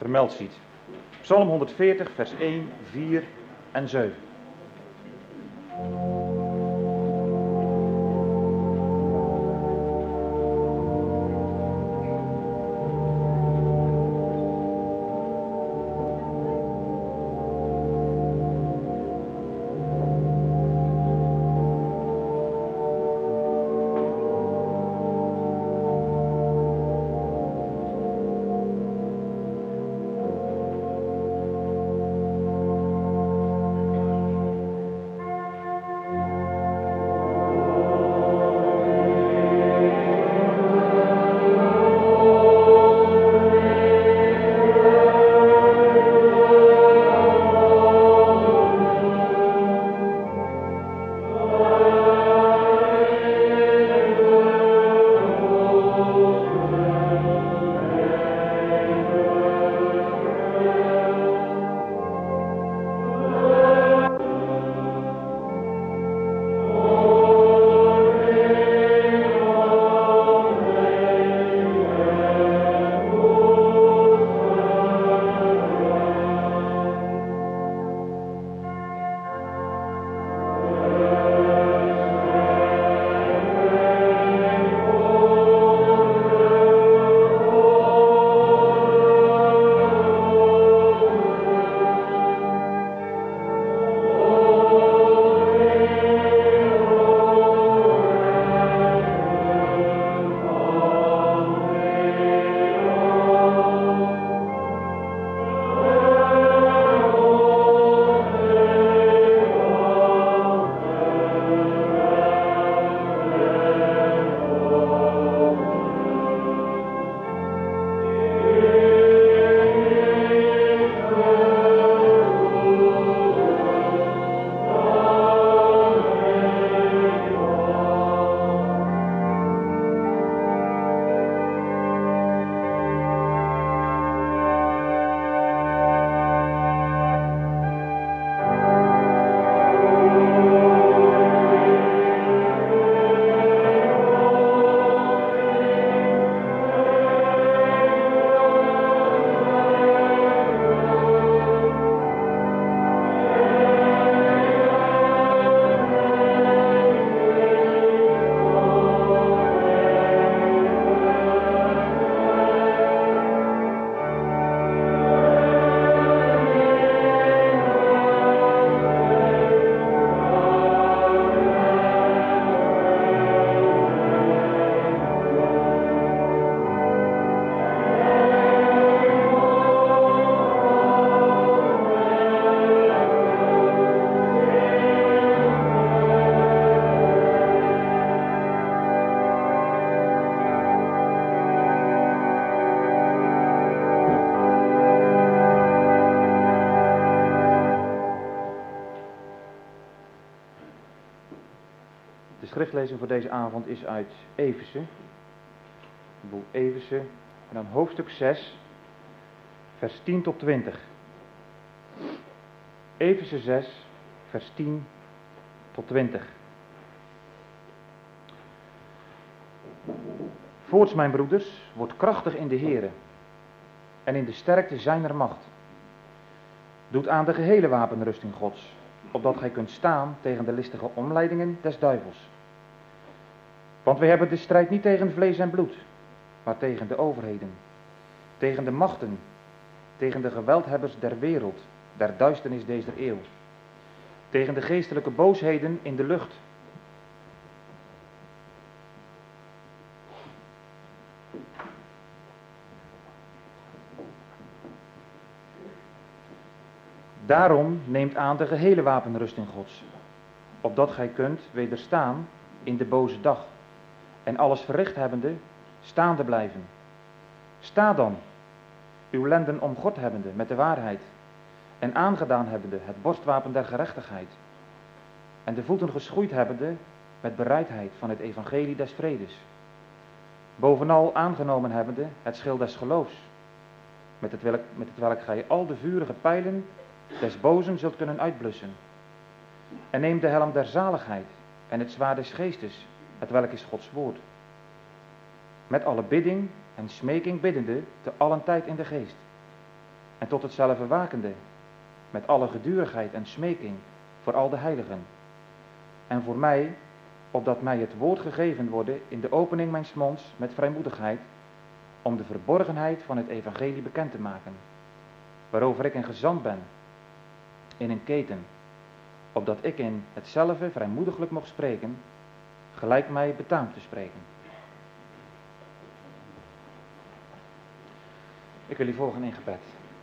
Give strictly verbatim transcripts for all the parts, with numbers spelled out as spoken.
vermeld ziet. Psalm honderdveertig, vers één, vier en zeven. De schriftlezing voor deze avond is uit Efeze, het boek Efeze, en dan hoofdstuk zes, vers tien tot twintig. Efeze zes, vers tien tot twintig. Voorts, mijn broeders, wordt krachtig in de Here en in de sterkte zijner macht. Doet aan de gehele wapenrusting Gods, opdat gij kunt staan tegen de listige omleidingen des duivels. Want wij hebben de strijd niet tegen vlees en bloed, maar tegen de overheden, tegen de machten, tegen de geweldhebbers der wereld, der duisternis deze eeuw, tegen de geestelijke boosheden in de lucht. Daarom neemt aan de gehele wapenrusting Gods, opdat gij kunt wederstaan in de boze dag, en alles verricht hebbende, staande blijven. Sta dan, uw lenden omgord hebbende met de waarheid, en aangedaan hebbende het borstwapen der gerechtigheid, en de voeten geschoeid hebbende met bereidheid van het evangelie des vredes. Bovenal aangenomen hebbende het schild des geloofs, met het welk, met het welk gij al de vurige pijlen des bozen zult kunnen uitblussen. En neem de helm der zaligheid en het zwaard des geestes, het welk is Gods woord. Met alle bidding en smeking biddende te allen tijd in de geest. en tot hetzelfde wakende, met alle gedurigheid en smeking voor al de heiligen. En voor mij, opdat mij het woord gegeven worden in de opening mijns monds met vrijmoedigheid, om de verborgenheid van het evangelie bekend te maken, waarover ik een gezant ben, in een keten, opdat ik in hetzelfde vrijmoediglijk mocht spreken, gelijk mij betaamt te spreken. Ik wil u volgen in gebed.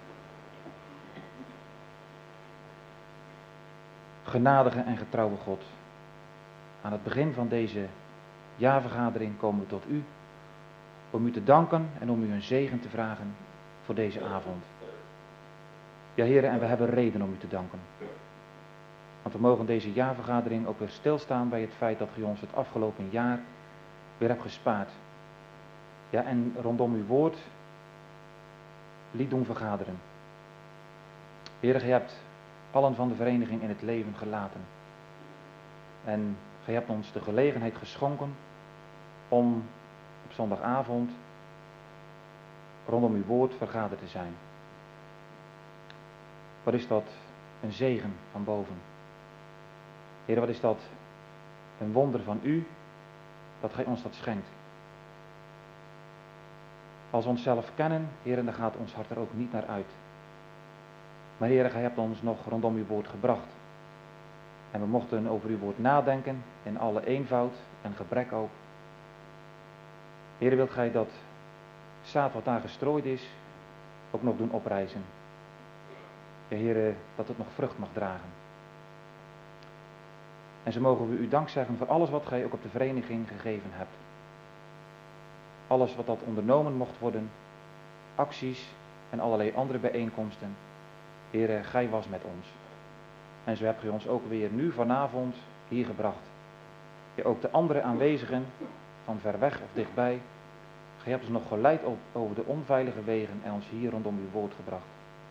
Genadige en getrouwe God, aan het begin van deze jaarvergadering komen we tot u, om u te danken en om u een zegen te vragen voor deze avond. Ja, heren, en we hebben reden om u te danken. Want we mogen deze jaarvergadering ook weer stilstaan bij het feit dat u ons het afgelopen jaar weer hebt gespaard. Ja, en rondom uw woord liet doen vergaderen. Heren, gij hebt allen van de vereniging in het leven gelaten. En gij hebt ons de gelegenheid geschonken om op zondagavond rondom uw woord vergaderd te zijn. Wat is dat een zegen van boven. Heer, wat is dat een wonder van u, dat gij ons dat schenkt. Als we onszelf kennen, Heer, dan gaat ons hart er ook niet naar uit. Maar Heer, gij hebt ons nog rondom uw woord gebracht. En we mochten over uw woord nadenken, in alle eenvoud en gebrek ook. Heer, wilt gij dat zaad wat daar gestrooid is, ook nog doen oprijzen. Ja, Heer, dat het nog vrucht mag dragen. En zo mogen we u dank zeggen voor alles wat gij ook op de vereniging gegeven hebt. Alles wat dat ondernomen mocht worden, acties en allerlei andere bijeenkomsten. Heer, gij was met ons. En zo hebt u ons ook weer nu vanavond hier gebracht. Ja, ook de andere aanwezigen, van ver weg of dichtbij. Gij hebt ons nog geleid op, over de onveilige wegen en ons hier rondom uw woord gebracht.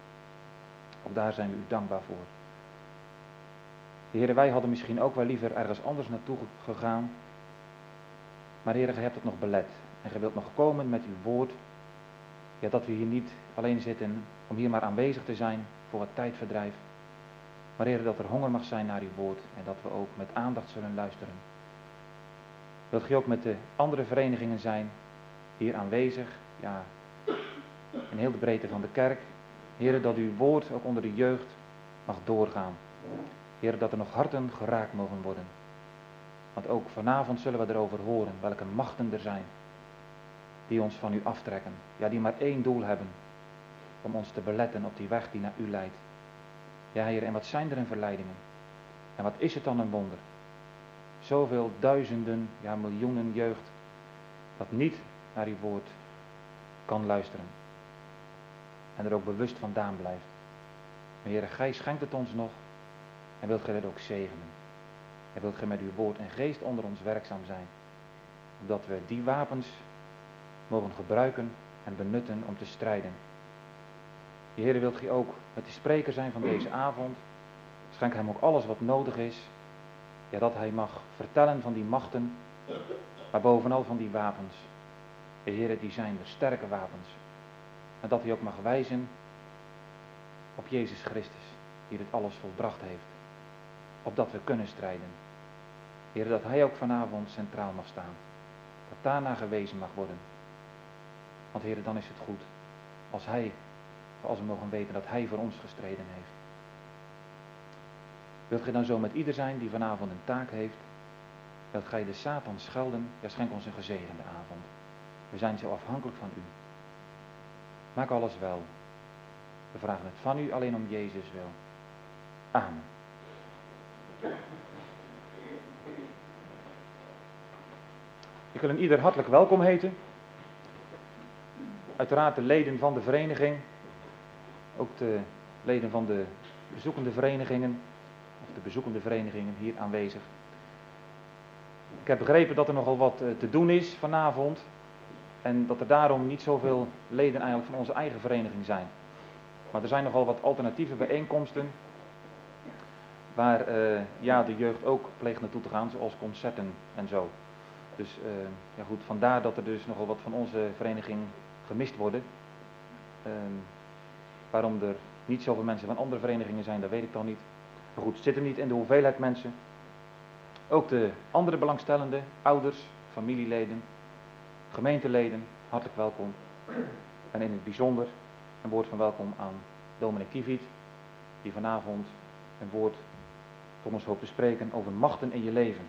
Ook daar zijn we u dankbaar voor. Heer, wij hadden misschien ook wel liever ergens anders naartoe gegaan. Maar Heer, gij hebt het nog belet. En gij wilt nog komen met uw woord. Ja, dat we hier niet alleen zitten om hier maar aanwezig te zijn voor wat tijdverdrijf. Maar Heer, dat er honger mag zijn naar uw woord. En dat we ook met aandacht zullen luisteren. Wilt gij ook met de andere verenigingen zijn, hier aanwezig, ja, in heel de breedte van de kerk. Heer, dat uw woord ook onder de jeugd mag doorgaan. Heer, dat er nog harten geraakt mogen worden. Want ook vanavond zullen we erover horen welke machten er zijn. Die ons van u aftrekken. Ja, die maar één doel hebben. Om ons te beletten op die weg die naar u leidt. Ja, Heer, en wat zijn er een verleidingen? En wat is het dan een wonder? Zoveel duizenden, ja miljoenen jeugd. Dat niet naar uw woord kan luisteren. En er ook bewust vandaan blijft. Maar Heer, gij schenkt het ons nog. En wilt gij dat ook zegenen. En wilt gij met uw woord en geest onder ons werkzaam zijn. Opdat we die wapens mogen gebruiken en benutten om te strijden. Heer, wilt gij ook met de spreker zijn van deze avond. Schenk hem ook alles wat nodig is. Ja, dat hij mag vertellen van die machten. Maar bovenal van die wapens. Heer, die zijn de sterke wapens. En dat hij ook mag wijzen op Jezus Christus. Die dit alles volbracht heeft. Opdat we kunnen strijden. Heer, dat hij ook vanavond centraal mag staan. Dat daarna gewezen mag worden. Want Heer, dan is het goed. Als hij, als we mogen weten dat hij voor ons gestreden heeft. Wilt gij dan zo met ieder zijn die vanavond een taak heeft? Wilt gij de Satan schelden? Ja, schenk ons een gezegende avond. We zijn zo afhankelijk van u. Maak alles wel. We vragen het van u alleen om Jezus wil. Amen. Ik wil een ieder hartelijk welkom heten. Uiteraard de leden van de vereniging. Ook de leden van de bezoekende verenigingen. Of de bezoekende verenigingen hier aanwezig. Ik heb begrepen dat er nogal wat te doen is vanavond. En dat er daarom niet zoveel leden eigenlijk van onze eigen vereniging zijn. Maar er zijn nogal wat alternatieve bijeenkomsten. Waar uh, ja, de jeugd ook pleegt naartoe te gaan, zoals concerten en zo. Dus uh, ja goed, vandaar dat er dus nogal wat van onze vereniging gemist worden. Uh, Waarom er niet zoveel mensen van andere verenigingen zijn, dat weet ik dan niet. Maar goed, het zit hem niet in de hoeveelheid mensen. Ook de andere belangstellenden, ouders, familieleden, gemeenteleden, hartelijk welkom. En in het bijzonder een woord van welkom aan dominee Kieviet, die vanavond een woord tot ons hoopt te spreken over machten in je leven.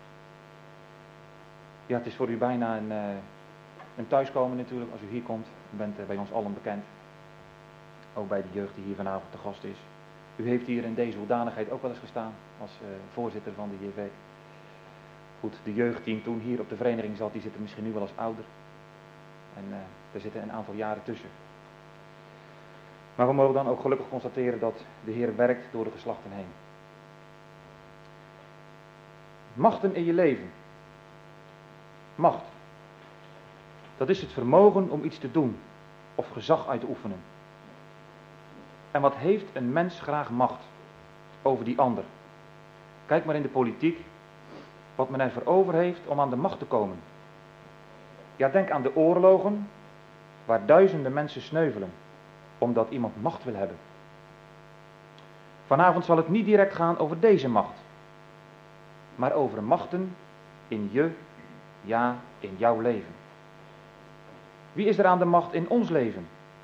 Ja, het is voor u bijna een, uh, een thuiskomen natuurlijk als u hier komt. U bent uh, bij ons allen bekend. Ook bij de jeugd die hier vanavond te gast is. U heeft hier in deze hoedanigheid ook wel eens gestaan als uh, voorzitter van de J V. Goed, de jeugd die toen hier op de vereniging zat, die zitten misschien nu wel als ouder. En uh, er zitten een aantal jaren tussen. Maar we mogen dan ook gelukkig constateren dat de Heer werkt door de geslachten heen. Machten in je leven. Macht. Dat is het vermogen om iets te doen of gezag uit te oefenen. En wat heeft een mens graag macht over die ander? Kijk maar in de politiek, wat men ervoor over heeft om aan de macht te komen. Ja, denk aan de oorlogen, waar duizenden mensen sneuvelen, omdat iemand macht wil hebben. Vanavond zal het niet direct gaan over deze macht, maar over machten in je, ja, in jouw leven. Wie is er aan de macht in ons leven?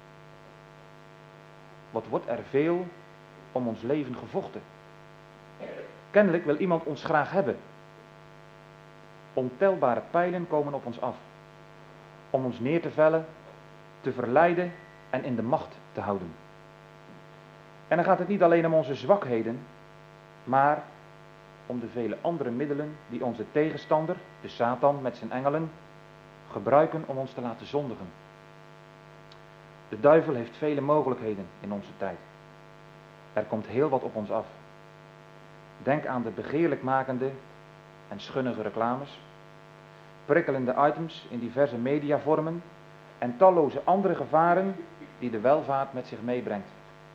Wat wordt er veel om ons leven gevochten? Kennelijk wil iemand ons graag hebben. Ontelbare pijlen komen op ons af, om ons neer te vellen, te verleiden en in de macht te houden. En dan gaat het niet alleen om onze zwakheden, maar om de vele andere middelen die onze tegenstander, de Satan met zijn engelen, gebruiken om ons te laten zondigen. De duivel heeft vele mogelijkheden in onze tijd. Er komt heel wat op ons af. Denk aan de begeerlijkmakende en schunnige reclames, prikkelende items in diverse mediavormen en talloze andere gevaren die de welvaart met zich meebrengt.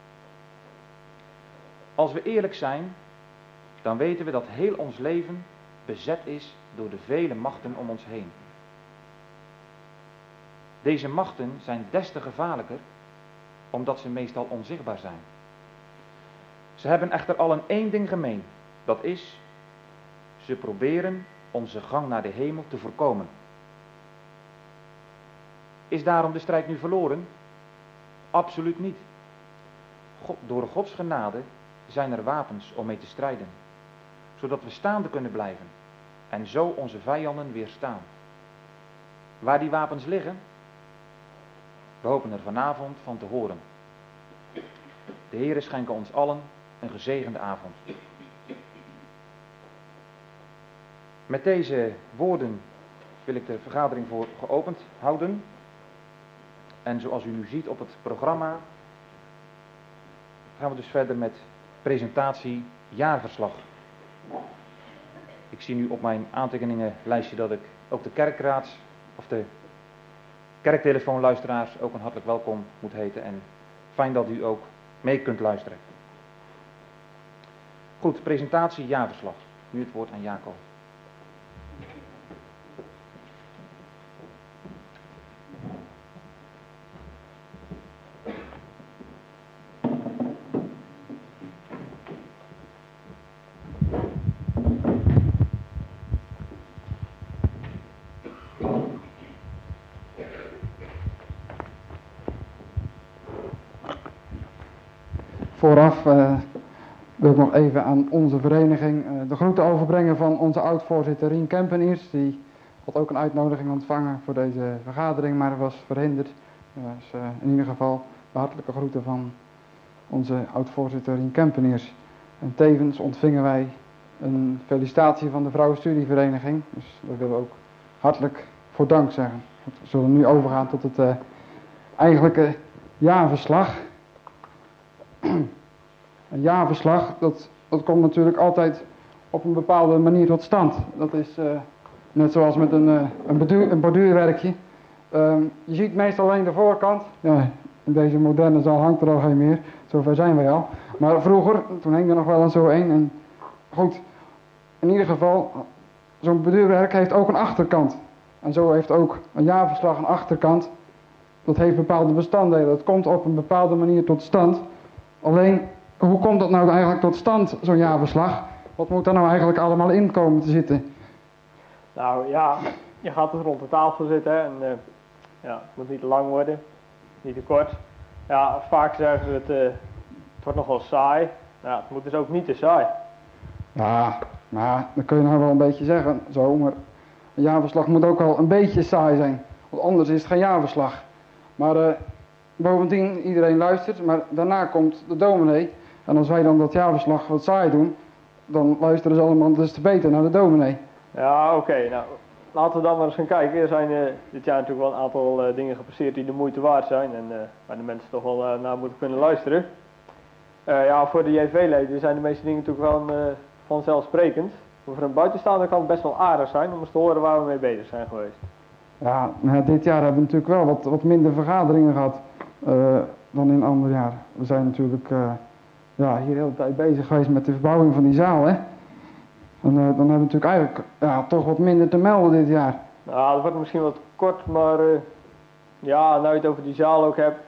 Als we eerlijk zijn, dan weten we dat heel ons leven bezet is door de vele machten om ons heen. Deze machten zijn des te gevaarlijker, omdat ze meestal onzichtbaar zijn. Ze hebben echter allen één ding gemeen, dat is, ze proberen onze gang naar de hemel te voorkomen. Is daarom de strijd nu verloren? Absoluut niet. God, door Gods genade zijn er wapens om mee te strijden, zodat we staande kunnen blijven en zo onze vijanden weerstaan. Waar die wapens liggen? We hopen er vanavond van te horen. De Heere schenke ons allen een gezegende avond. Met deze woorden wil ik de vergadering voor geopend houden. En zoals u nu ziet op het programma gaan we dus verder met presentatie jaarverslag. Ik zie nu op mijn aantekeningenlijstje dat ik ook de kerkraads of de kerktelefoonluisteraars ook een hartelijk welkom moet heten. En fijn dat u ook mee kunt luisteren. Goed, presentatie jaarverslag. Nu het woord aan Jacob. Vooraf uh, wil ik nog even aan onze vereniging uh, de groeten overbrengen van onze oud-voorzitter Rien Kempeniers. Die had ook een uitnodiging ontvangen voor deze vergadering, maar was verhinderd. Dus uh, in ieder geval de hartelijke groeten van onze oud-voorzitter Rien Kempeniers. En tevens ontvingen wij een felicitatie van de Vrouwenstudievereniging. Dus daar willen we ook hartelijk voor dank zeggen. We zullen nu overgaan tot het uh, eigenlijke jaarverslag. Een jaarverslag, dat, dat komt natuurlijk altijd op een bepaalde manier tot stand. Dat is uh, net zoals met een, uh, een, beduur, een borduurwerkje. Uh, je ziet meestal alleen de voorkant. Ja, in deze moderne zaal hangt er al geen meer. Zover zijn wij al. Maar vroeger, toen hing er nog wel een zo een. En goed, in ieder geval, zo'n borduurwerk heeft ook een achterkant. En zo heeft ook een jaarverslag een achterkant. dat heeft bepaalde bestanddelen. Dat komt op een bepaalde manier tot stand. Alleen, hoe komt dat nou eigenlijk tot stand, zo'n jaarverslag? Wat moet daar nou eigenlijk allemaal in komen te zitten? Nou ja, je gaat dus rond de tafel zitten hè, en uh, ja, het moet niet te lang worden, niet te kort. Ja, vaak zeggen ze het, uh, het wordt nogal saai. Nou, het moet dus ook niet te saai. Ja, maar dat kun je nou wel een beetje zeggen, zo, maar een jaarverslag moet ook wel een beetje saai zijn. Want anders is het geen jaarverslag. Maar uh, bovendien, iedereen luistert, maar daarna komt de dominee. En als wij dan dat jaarverslag wat saai doen, dan luisteren ze allemaal des te beter naar de dominee. Ja, oké. Okay, nou, laten we dan maar eens gaan kijken. Er zijn uh, dit jaar natuurlijk wel een aantal uh, dingen gepasseerd die de moeite waard zijn. En uh, waar de mensen toch wel uh, naar moeten kunnen luisteren. Uh, ja, voor de J V-leden zijn de meeste dingen natuurlijk wel uh, vanzelfsprekend. Maar voor een buitenstaander kan het best wel aardig zijn om eens te horen waar we mee bezig zijn geweest. Ja, nou, dit jaar hebben we natuurlijk wel wat, wat minder vergaderingen gehad uh, dan in andere jaren. We zijn natuurlijk uh, ja, hier de hele tijd bezig geweest met de verbouwing van die zaal, hè. En uh, dan hebben we natuurlijk eigenlijk ja, toch wat minder te melden dit jaar. Nou, dat wordt misschien wat kort, maar uh, ja, nou je het over die zaal ook hebt.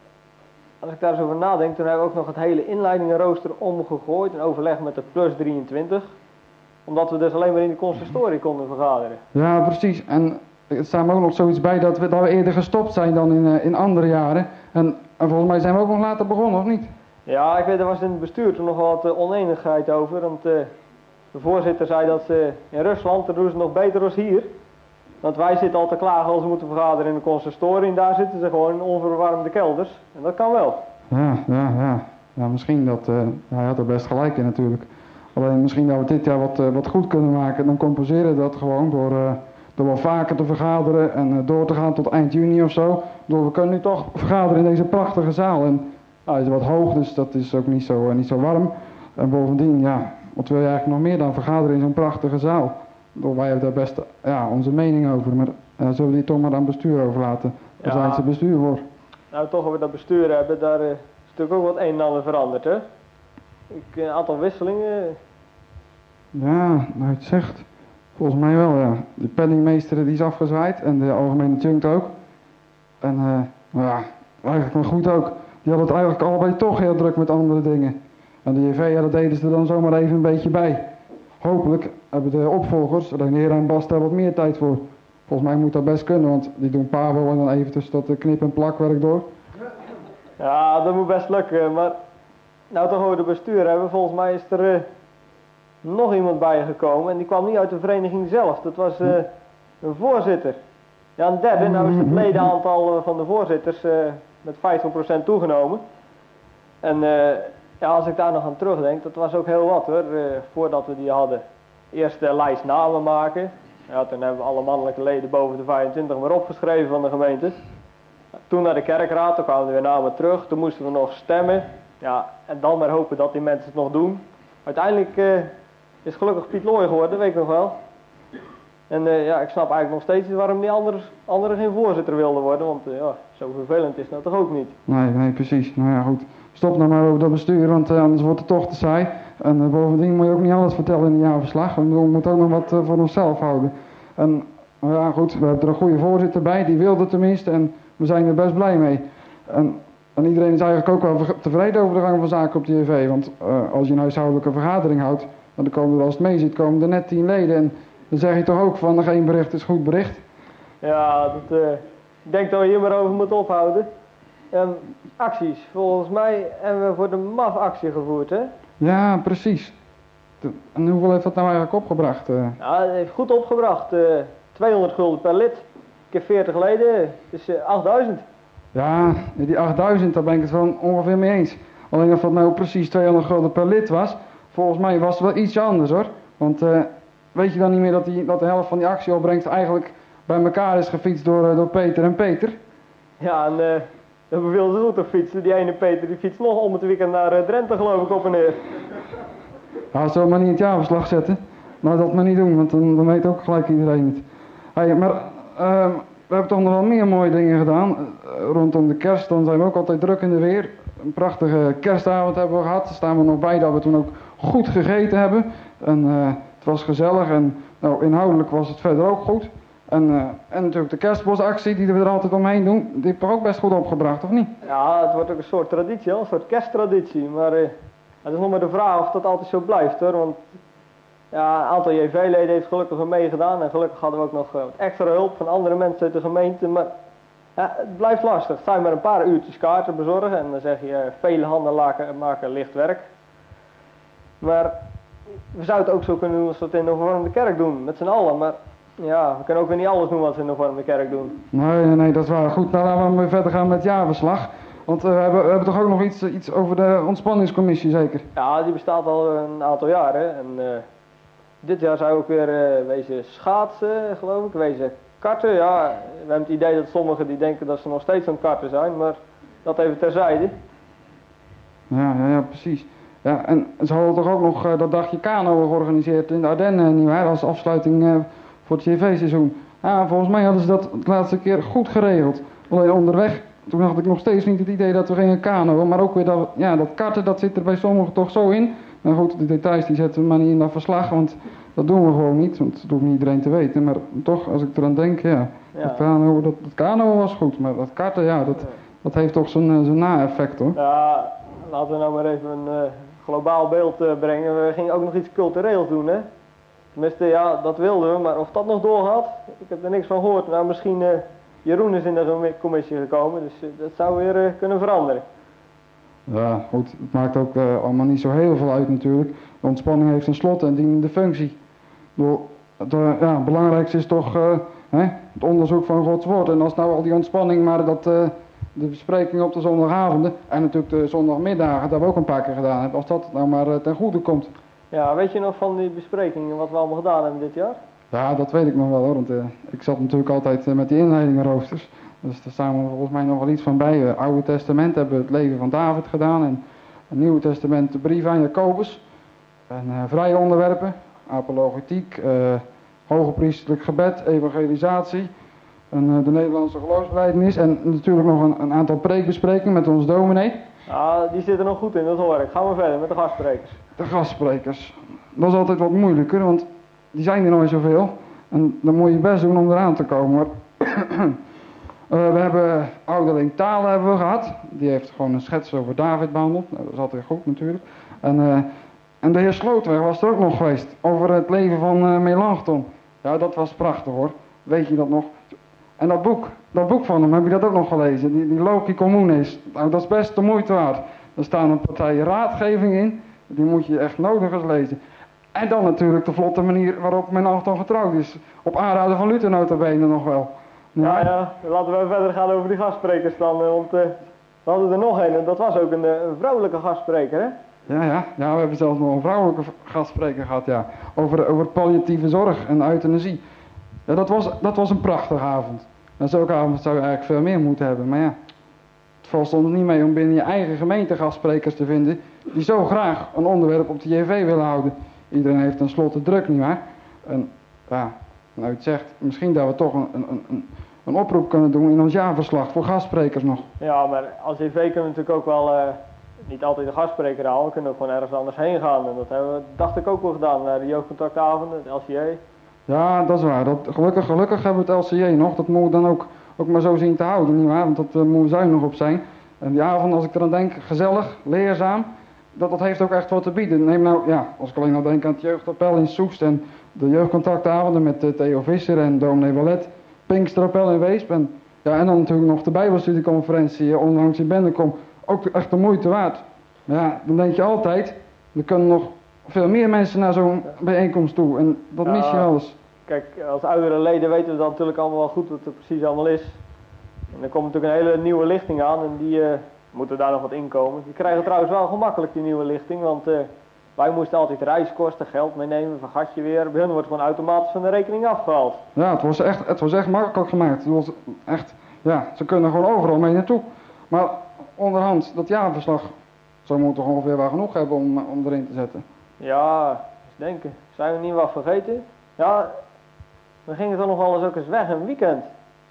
Als ik daar eens over nadenk, toen hebben we ook nog het hele inleidingenrooster omgegooid in overleg met de plus drieëntwintig. Omdat we dus alleen maar in de consistorie konden vergaderen. Ja, precies. En er staat me ook nog zoiets bij dat we, dat we eerder gestopt zijn dan in, uh, in andere jaren. En, en volgens mij zijn we ook nog later begonnen, of niet? Ja, ik weet, er was in het bestuur toen nog wel wat uh, oneenigheid over. Want uh, de voorzitter zei dat uh, in Rusland, daar doen ze nog beter dan hier. Want wij zitten al te klagen als we moeten vergaderen in de consistorie. En daar zitten ze gewoon in onverwarmde kelders. En dat kan wel. Ja, ja, ja. Ja, misschien dat... Uh, ja, hij had er best gelijk in natuurlijk. Alleen misschien dat we dit jaar wat, uh, wat goed kunnen maken. Dan compenseren we dat gewoon door, uh, door wel vaker te vergaderen. En uh, door te gaan tot eind juni of zo. Door we kunnen nu toch vergaderen in deze prachtige zaal. En nou, het is wat hoog, dus dat is ook niet zo, uh, niet zo warm. En bovendien, ja, wat wil je eigenlijk nog meer dan vergaderen in zo'n prachtige zaal? Door wij hebben daar best ja, onze mening over. Maar uh, zullen we die toch maar aan het bestuur overlaten? Daar ja. zijn ze bestuur voor. Nou, toch over dat bestuur hebben, daar uh, is natuurlijk ook wat een en ander veranderd, hè? Ik, een aantal wisselingen. Ja, nou het zegt. Volgens mij wel, ja. De penningmeester die is afgezwaaid en de algemene adjunct ook. En uh, nou ja, eigenlijk wel goed ook. Die hadden het eigenlijk allebei toch heel druk met andere dingen. En de J V, ja, dat deden ze er dan zomaar even een beetje bij. Hopelijk hebben de opvolgers, René en Bas, daar wat meer tijd voor. Volgens mij moet dat best kunnen, want die doen Pavo en dan even tussen dat knip- en plakwerk door. Ja, dat moet best lukken, maar nou toch over de bestuur hebben, volgens mij is er uh, nog iemand bijgekomen en die kwam niet uit de vereniging zelf. Dat was uh, een voorzitter. Ja, een derde, nou is het ledenaantal uh, van de voorzitters uh, met vijftig procent toegenomen. En uh, ja, als ik daar nog aan terugdenk, dat was ook heel wat hoor, uh, voordat we die hadden. Eerst de lijst namen maken. Ja, toen hebben we alle mannelijke leden boven de vijfentwintig maar opgeschreven van de gemeente. Toen naar de kerkraad, toen kwamen we weer namen terug. Toen moesten we nog stemmen. Ja, en dan maar hopen dat die mensen het nog doen. Uiteindelijk uh, is gelukkig Piet Looy geworden, weet ik nog wel. En uh, ja, ik snap eigenlijk nog steeds niet waarom die anderen andere geen voorzitter wilden worden. Want uh, ja, zo vervelend is dat toch ook niet. Nee, nee, precies. Nou ja, goed. Stop nou maar over dat bestuur, want uh, anders wordt het toch te saai. En uh, bovendien moet je ook niet alles vertellen in een jaarverslag. We moeten ook nog wat uh, voor onszelf houden. En nou ja, goed, we hebben er een goede voorzitter bij, die wilde tenminste. En we zijn er best blij mee. En, en iedereen is eigenlijk ook wel tevreden over de gang van zaken op de J V. Want uh, als je een huishoudelijke vergadering houdt, dan komen er als het mee zit, komen er net tien leden. En dan zeg je toch ook van, geen bericht is goed bericht. Ja, dat, uh, ik denk dat we hier maar over moeten ophouden. Um, acties. Volgens mij hebben we voor de M A F actie gevoerd, hè? Ja, precies. De, en hoeveel heeft dat nou eigenlijk opgebracht? Uh? Ja, het heeft goed opgebracht. Uh, tweehonderd gulden per lid. Keer veertig leden, dus uh, achtduizend. Ja, die achtduizend, daar ben ik het wel ongeveer mee eens. Alleen of dat nou precies tweehonderd gulden per lid was, volgens mij was het wel iets anders hoor. Want uh, weet je dan niet meer dat, die, dat de helft van die actieopbrengst eigenlijk bij elkaar is gefietst door, uh, door Peter en Peter? Ja, en uh, dat beviel ze goed op fietsen. Die ene Peter die fietst nog om het weekend naar uh, Drenthe geloof ik op en neer. Ja, zullen we maar niet in het jaarverslag zetten? Nou, dat maar niet doen, want dan, dan weet ook gelijk iedereen het. Hey, maar uh, we hebben toch nog wel meer mooie dingen gedaan. Uh, rondom de kerst, dan zijn we ook altijd druk in de weer. Een prachtige kerstavond hebben we gehad. Daar staan we nog bij dat we toen ook goed gegeten hebben. En uh, het was gezellig en nou, inhoudelijk was het verder ook goed. En, uh, en natuurlijk de kerstbosactie die we er altijd omheen doen, die heeft toch ook best goed opgebracht, of niet? Ja, het wordt ook een soort traditie, een soort kersttraditie. Maar uh, het is nog maar de vraag of dat altijd zo blijft hoor. Want ja, een aantal J V-leden heeft gelukkig er meegedaan. En gelukkig hadden we ook nog uh, extra hulp van andere mensen uit de gemeente. Maar ja, het blijft lastig. Het zijn maar een paar uurtjes kaarten bezorgen. En dan zeg je, uh, vele handen maken, maken licht werk. Maar we zouden het ook zo kunnen doen als we het in de hervormde kerk doen. Met z'n allen. Maar ja, we kunnen ook weer niet alles doen wat we in de hervormde kerk doen. Nee, nee, dat is waar. Goed, nou laten we weer verder gaan met het jaarverslag. Want uh, we, hebben, we hebben toch ook nog iets, iets over de ontspanningscommissie, zeker? Ja, die bestaat al een aantal jaren. En uh, dit jaar zou ook weer uh, wezen schaatsen, geloof ik. Wezen karten. Ja, we hebben het idee dat sommigen die denken dat ze nog steeds aan het karten zijn. Maar dat even terzijde. Ja, ja, ja, precies. Ja, en ze hadden toch ook nog uh, dat dagje kano georganiseerd in de Ardennen, nietwaar? Als afsluiting uh, voor het J V-seizoen. Ja, volgens mij hadden ze dat de laatste keer goed geregeld. Alleen onderweg, toen had ik nog steeds niet het idee dat we gingen kanoën. Maar ook weer dat, ja, dat karten, dat zit er bij sommigen toch zo in. Nou goed, de details die zetten we maar niet in dat verslag, want dat doen we gewoon niet. Want dat hoeft niet iedereen te weten. Maar toch, als ik eraan denk, ja, Ja. dat kanoën, dat, dat kanoën was goed. Maar dat karten, ja, dat, dat heeft toch zijn, uh, zijn na-effect hoor. Ja, laten we nou maar even een uh, globaal beeld uh, brengen. We gingen ook nog iets cultureels doen, hè. Tenminste, ja, dat wilden we, maar of dat nog doorgaat, ik heb er niks van gehoord. Nou, misschien uh, Jeroen is in de commissie gekomen, dus uh, dat zou weer uh, kunnen veranderen. Ja, goed. Het maakt ook uh, allemaal niet zo heel veel uit natuurlijk. De ontspanning heeft een slot en dienende functie. Door, het, uh, ja, het belangrijkste is toch uh, hè, het onderzoek van Gods woord. En als nou al die ontspanning maar dat uh, de besprekingen op de zondagavonden en natuurlijk de zondagmiddagen, dat hebben we ook een paar keer gedaan hebben, als dat nou maar uh, ten goede komt. Ja, weet je nog van die besprekingen wat we allemaal gedaan hebben dit jaar? Ja, dat weet ik nog wel hoor, want uh, ik zat natuurlijk altijd uh, met die inleidingenroosters. Dus daar staan we volgens mij nog wel iets van bij. Uh, Oude Testament hebben we het leven van David gedaan en het Nieuwe Testament de brief aan Jacobus. En uh, vrije onderwerpen, apologetiek, uh, hogepriestelijk gebed, evangelisatie, en, uh, de Nederlandse geloofsbelijdenis en natuurlijk nog een, een aantal preekbesprekingen met ons dominee. Ja, die zitten nog goed in, dat hoor ik. Gaan we verder met de gastsprekers. De gastsprekers. Dat is altijd wat moeilijker, want die zijn er nooit zoveel. En dan moet je best doen om eraan te komen. Maar uh, we hebben ouderling Taal hebben we gehad. Die heeft gewoon een schets over David behandeld. Nou, dat is altijd goed natuurlijk. En, uh, en de heer Slootweg was er ook nog geweest. Over het leven van uh, Melanchthon. Ja, dat was prachtig hoor. Weet je dat nog? En dat boek, dat boek van hem, heb je dat ook nog gelezen? Die, die Loci Communis. Nou, dat is best de moeite waard. Er staan een partij raadgeving in. Die moet je echt nodig eens lezen. En dan natuurlijk de vlotte manier waarop Melanchthon getrouwd is. Op aanraden van Luther nota bene nog wel. Ja, ja, laten we verder gaan over die gastsprekers dan. Want uh, we hadden er nog een en dat was ook een, een vrouwelijke gastspreker, hè? Ja, ja, ja, we hebben zelfs nog een vrouwelijke gastspreker gehad, ja. Over, over palliatieve zorg en euthanasie. Ja, dat was, dat was een prachtige avond. En zulke avond zou je eigenlijk veel meer moeten hebben. Maar ja, het valt soms niet mee om binnen je eigen gemeente gastsprekers te vinden die zo graag een onderwerp op de J V willen houden. Iedereen heeft tenslotte druk, nietwaar? En ja, nou het zegt, misschien dat we toch een, een, een, een oproep kunnen doen in ons jaarverslag voor gastsprekers nog. Ja, maar als J V kunnen we natuurlijk ook wel uh, niet altijd de gastspreker halen. We kunnen ook gewoon ergens anders heen gaan. En dat hebben we, dacht ik ook wel gedaan, naar de jeugdcontactavonden, het L C J. Ja, dat is waar. Dat, gelukkig, gelukkig hebben we het L C J nog. Dat moeten we dan ook, ook maar zo zien te houden, nietwaar? Want dat uh, moet zuinig op zijn. En die avond, als ik eraan denk, gezellig, leerzaam. Dat, dat heeft ook echt wat te bieden. Neem nou, ja, als ik alleen al denk aan het jeugdappel in Soest en de jeugdcontactavonden met uh, Theo Visser en dominee Wallet, Pinksterappel in Weesp en, ja, en dan natuurlijk nog de Bijbelstudieconferentie uh, onlangs in Bennekom. Ook echt de moeite waard. Maar ja, dan denk je altijd, er kunnen nog veel meer mensen naar zo'n bijeenkomst toe en dat mis je wel eens. Kijk, als oudere leden weten we dan natuurlijk allemaal wel goed wat er precies allemaal is. En er komt natuurlijk een hele nieuwe lichting aan en die uh, moeten daar nog wat inkomen. Die krijgen trouwens wel gemakkelijk die nieuwe lichting, want uh, wij moesten altijd reiskosten, geld meenemen, vergat je weer. Bij hun wordt gewoon automatisch van de rekening afgehaald. Ja, het was echt, het was echt makkelijk gemaakt. Het was echt, ja, ze kunnen gewoon overal mee naartoe. Maar onderhand, dat jaarverslag, zo moeten we ongeveer wel genoeg hebben om, om erin te zetten. Ja, eens denken. Zijn we niet wat vergeten? Ja, we gingen toch nog wel eens ook eens weg een weekend.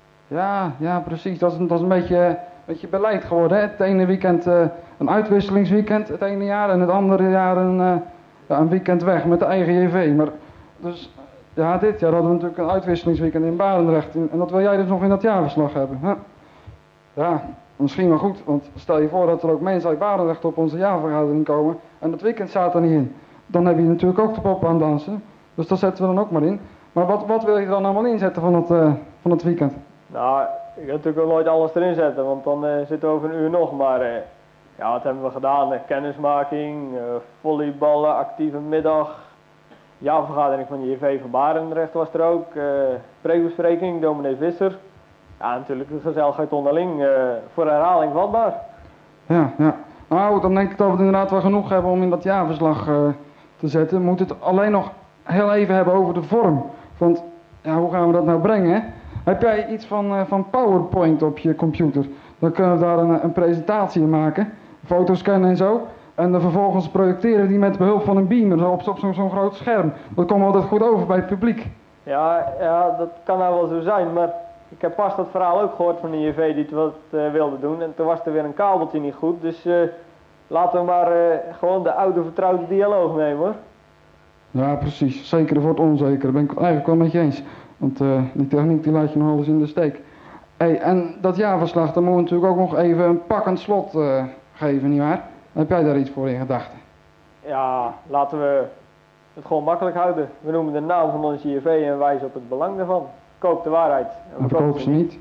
Ja, ja, precies. Dat is, dat is een beetje, een beetje beleid geworden. Hè? Het ene weekend uh, een uitwisselingsweekend, het ene jaar, en het andere jaar een, uh, ja, een weekend weg met de eigen J V. Maar dus Ja, dit jaar hadden we natuurlijk een uitwisselingsweekend in Barendrecht. En dat wil jij dus nog in dat jaarverslag hebben. Hè? Ja, misschien wel goed. Want stel je voor dat er ook mensen uit Barendrecht op onze jaarvergadering komen. En dat weekend staat er niet in. Dan heb je natuurlijk ook de pop aan dansen. Dus dat zetten we dan ook maar in. Maar wat, wat wil je dan allemaal inzetten van het, uh, van het weekend? Nou, ik ga natuurlijk ook nooit alles erin zetten. Want dan uh, zitten we over een uur nog. Maar uh, ja, wat hebben we gedaan? Uh, kennismaking, uh, volleyballen, actieve middag. Jaarvergadering van de J V van Barendrecht was er ook. Uh, Preekbespreking, dominee Visser. Ja, natuurlijk de gezelligheid onderling. Uh, voor herhaling vatbaar. Ja, ja. Nou, dan denk ik dat we het inderdaad wel genoeg hebben om in dat jaarverslag uh, te zetten. We moeten het alleen nog heel even hebben over de vorm. Want, ja, hoe gaan we dat nou brengen, hè? Heb jij iets van, uh, van PowerPoint op je computer? Dan kunnen we daar een, een presentatie in maken. Foto's scannen en zo. En dan vervolgens projecteren die met behulp van een beamer op, op zo'n zo'n groot scherm. Dat komt altijd goed over bij het publiek. Ja, ja, dat kan nou wel zo zijn, maar ik heb pas dat verhaal ook gehoord van de J V die het wat uh, wilde doen. En toen was er weer een kabeltje niet goed, dus uh, laten we maar uh, gewoon de oude vertrouwde dialoog nemen, hoor. Ja, precies. Zeker voor het onzeker. Daar ben ik het eigenlijk wel met je eens. Want uh, die techniek die laat je nog wel eens in de steek. Hey, en dat jaarverslag, dan moeten we natuurlijk ook nog even een pakkend slot uh, geven, nietwaar? Heb jij daar iets voor in gedachten? Ja, laten we het gewoon makkelijk houden. We noemen de naam van onze J V en wijzen op het belang daarvan. Koop de waarheid. En verkoop ze niet.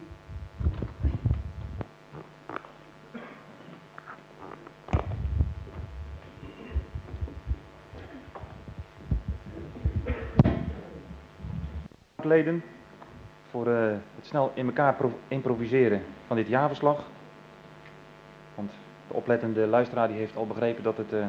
Leden voor uh, het snel in elkaar improviseren van dit jaarverslag. Want de oplettende luisteraar die heeft al begrepen dat het uh,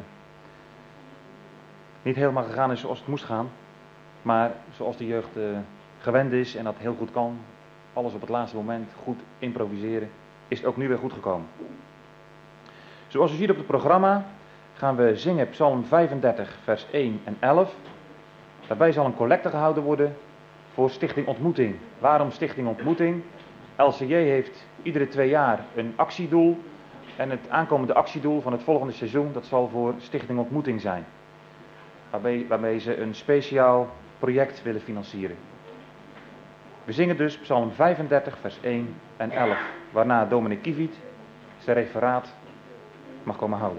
niet helemaal gegaan is zoals het moest gaan. Maar zoals de jeugd uh, gewend is en dat heel goed kan, alles op het laatste moment goed improviseren, is het ook nu weer goed gekomen. Zoals u ziet op het programma gaan we zingen Psalm vijfendertig vers één en elf. Daarbij zal een collecte gehouden worden voor Stichting Ontmoeting. Waarom Stichting Ontmoeting? L C J heeft iedere twee jaar een actiedoel. En het aankomende actiedoel van het volgende seizoen, dat zal voor Stichting Ontmoeting zijn. Waarbij, waarmee ze een speciaal project willen financieren. We zingen dus Psalm vijfendertig vers één en elf. Waarna dominee Kieviet zijn referaat mag komen houden.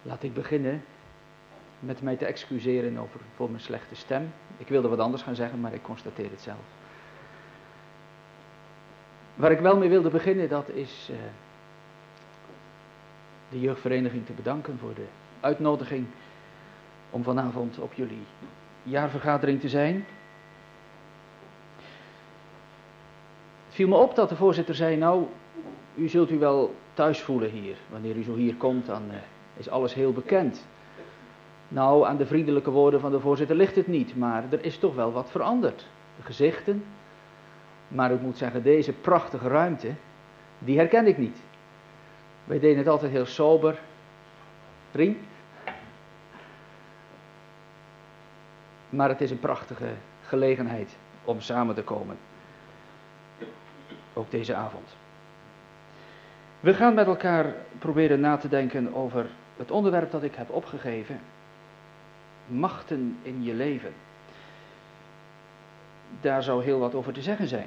Laat ik beginnen met mij te excuseren over, voor mijn slechte stem. Ik wilde wat anders gaan zeggen, maar ik constateer het zelf. Waar ik wel mee wilde beginnen, dat is uh, de jeugdvereniging te bedanken voor de uitnodiging om vanavond op jullie jaarvergadering te zijn. Het viel me op dat de voorzitter zei, nou, u zult u wel thuis voelen hier. Wanneer u zo hier komt, dan uh, is alles heel bekend. Nou, aan de vriendelijke woorden van de voorzitter ligt het niet, maar er is toch wel wat veranderd. De gezichten, maar ik moet zeggen, deze prachtige ruimte, die herken ik niet. Wij deden het altijd heel sober. Rien? Maar het is een prachtige gelegenheid om samen te komen. Ook deze avond. We gaan met elkaar proberen na te denken over het onderwerp dat ik heb opgegeven. Machten in je leven. Daar zou heel wat over te zeggen zijn.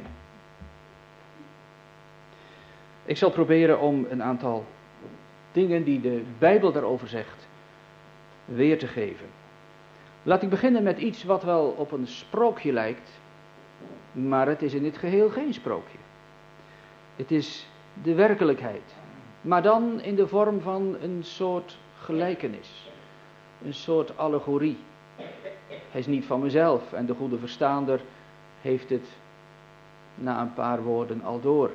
Ik zal proberen om een aantal dingen die de Bijbel daarover zegt, weer te geven. Laat ik beginnen met iets wat wel op een sprookje lijkt, maar het is in het geheel geen sprookje. Het is de werkelijkheid, maar dan in de vorm van een soort gelijkenis, een soort allegorie. Hij is niet van mezelf en de goede verstaander heeft het na een paar woorden al door.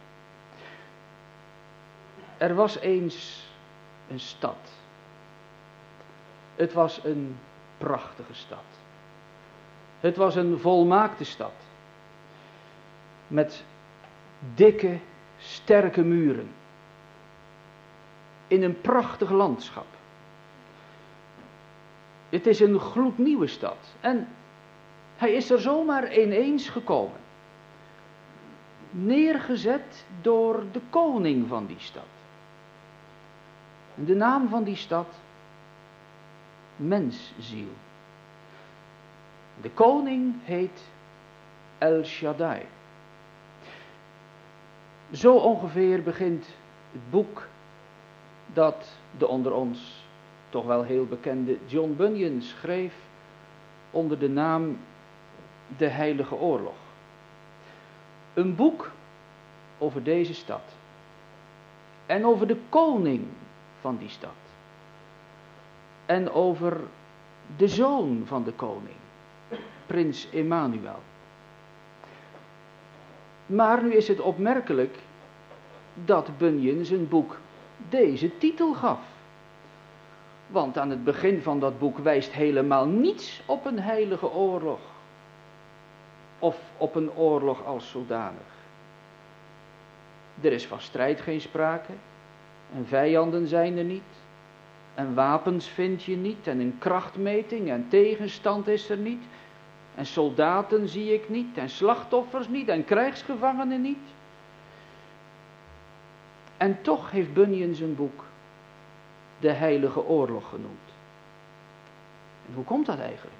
Er was eens een stad. Het was een prachtige stad. Het was een volmaakte stad. Met dikke, sterke muren. In een prachtig landschap. Het is een gloednieuwe stad. En hij is er zomaar ineens gekomen. Neergezet door de koning van die stad. En de naam van die stad, Mensziel. De koning heet El Shaddai. Zo ongeveer begint het boek dat de onder ons toch wel heel bekende John Bunyan schreef onder de naam De Heilige Oorlog. Een boek over deze stad en over de koning van die stad en over de zoon van de koning, prins Emmanuel. Maar nu is het opmerkelijk dat Bunyan zijn boek deze titel gaf. Want aan het begin van dat boek wijst helemaal niets op een heilige oorlog. Of op een oorlog als zodanig. Er is van strijd geen sprake. En vijanden zijn er niet. En wapens vind je niet. En een krachtmeting en tegenstand is er niet. En soldaten zie ik niet. En slachtoffers niet. En krijgsgevangenen niet. En toch heeft Bunyan zijn boek De Heilige Oorlog genoemd. En hoe komt dat eigenlijk?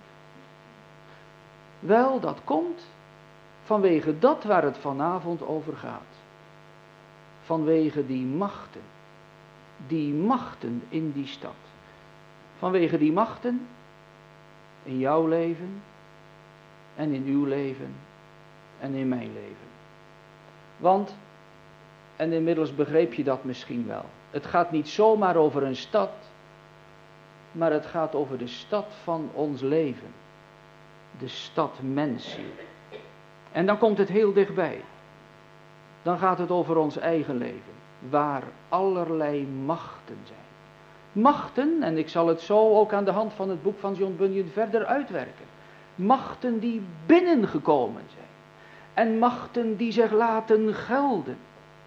Wel, dat komt vanwege dat waar het vanavond over gaat. Vanwege die machten. Die machten in die stad. Vanwege die machten in jouw leven en in uw leven en in mijn leven. Want, en inmiddels begreep je dat misschien wel, het gaat niet zomaar over een stad, maar het gaat over de stad van ons leven. De stad Mensziel. En dan komt het heel dichtbij. Dan gaat het over ons eigen leven, waar allerlei machten zijn. Machten, en ik zal het zo ook aan de hand van het boek van John Bunyan verder uitwerken. Machten die binnengekomen zijn. En machten die zich laten gelden.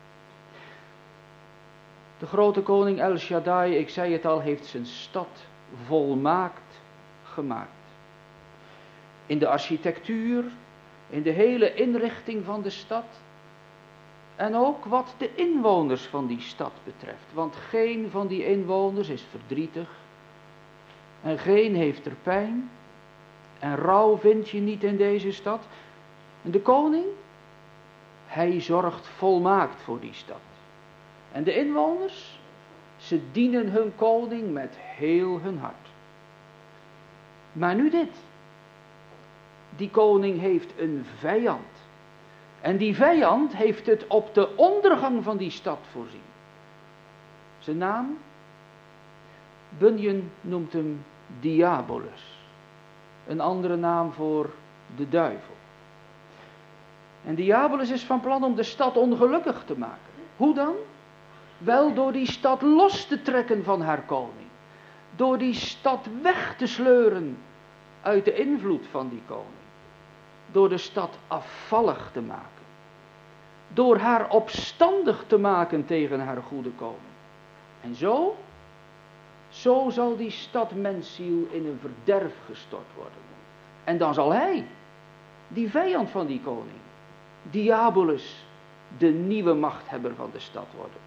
De grote koning El Shaddai, ik zei het al, heeft zijn stad volmaakt gemaakt. In de architectuur, in de hele inrichting van de stad. En ook wat de inwoners van die stad betreft. Want geen van die inwoners is verdrietig. En geen heeft er pijn. En rouw vind je niet in deze stad. En de koning, hij zorgt volmaakt voor die stad. En de inwoners, Ze dienen hun koning met heel hun hart. Maar nu dit. Die koning heeft een vijand. En die vijand heeft het op de ondergang van die stad voorzien. Zijn naam? Bunyan noemt hem Diabolus. Een andere naam voor de duivel. En Diabolus is van plan om de stad ongelukkig te maken. Hoe dan? Wel door die stad los te trekken van haar koning. Door die stad weg te sleuren uit de invloed van die koning. Door de stad afvallig te maken. Door haar opstandig te maken tegen haar goede koning. En zo, zo zal die stad mensziel in een verderf gestort worden. En dan zal hij, die vijand van die koning, Diabolus, de nieuwe machthebber van de stad worden.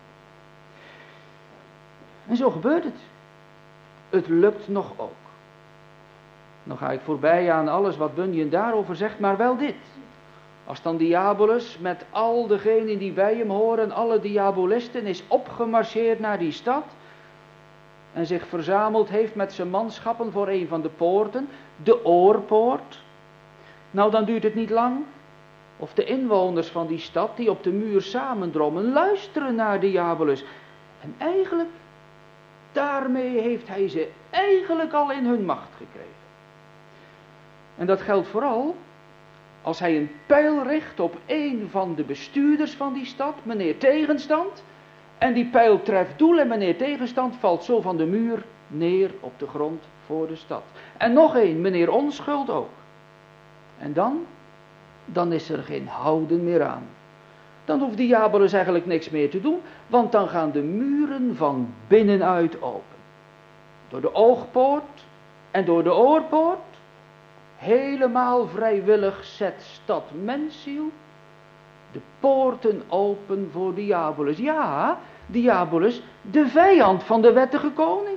En zo gebeurt het. Het lukt nog ook. Dan ga ik voorbij aan alles wat Bunyan daarover zegt, maar wel dit. Als dan Diabolus met al degenen die bij hem horen, alle diabolisten, is opgemarcheerd naar die stad en zich verzameld heeft met zijn manschappen voor een van de poorten, de oorpoort. Nou, dan duurt het niet lang of de inwoners van die stad die op de muur samendrommen, luisteren naar Diabolus. En eigenlijk, daarmee heeft hij ze eigenlijk al in hun macht gekregen. En dat geldt vooral als hij een pijl richt op een van de bestuurders van die stad, meneer Tegenstand. En die pijl treft doel en meneer Tegenstand valt zo van de muur neer op de grond voor de stad. En nog één, meneer Onschuld ook. En dan, dan is er geen houden meer aan. Dan hoeft Diabolus eigenlijk niks meer te doen, want dan gaan de muren van binnenuit open. Door de oogpoort en door de oorpoort. Helemaal vrijwillig zet stad mensziel de poorten open voor Diabolus. Ja, Diabolus, de vijand van de wettige koning.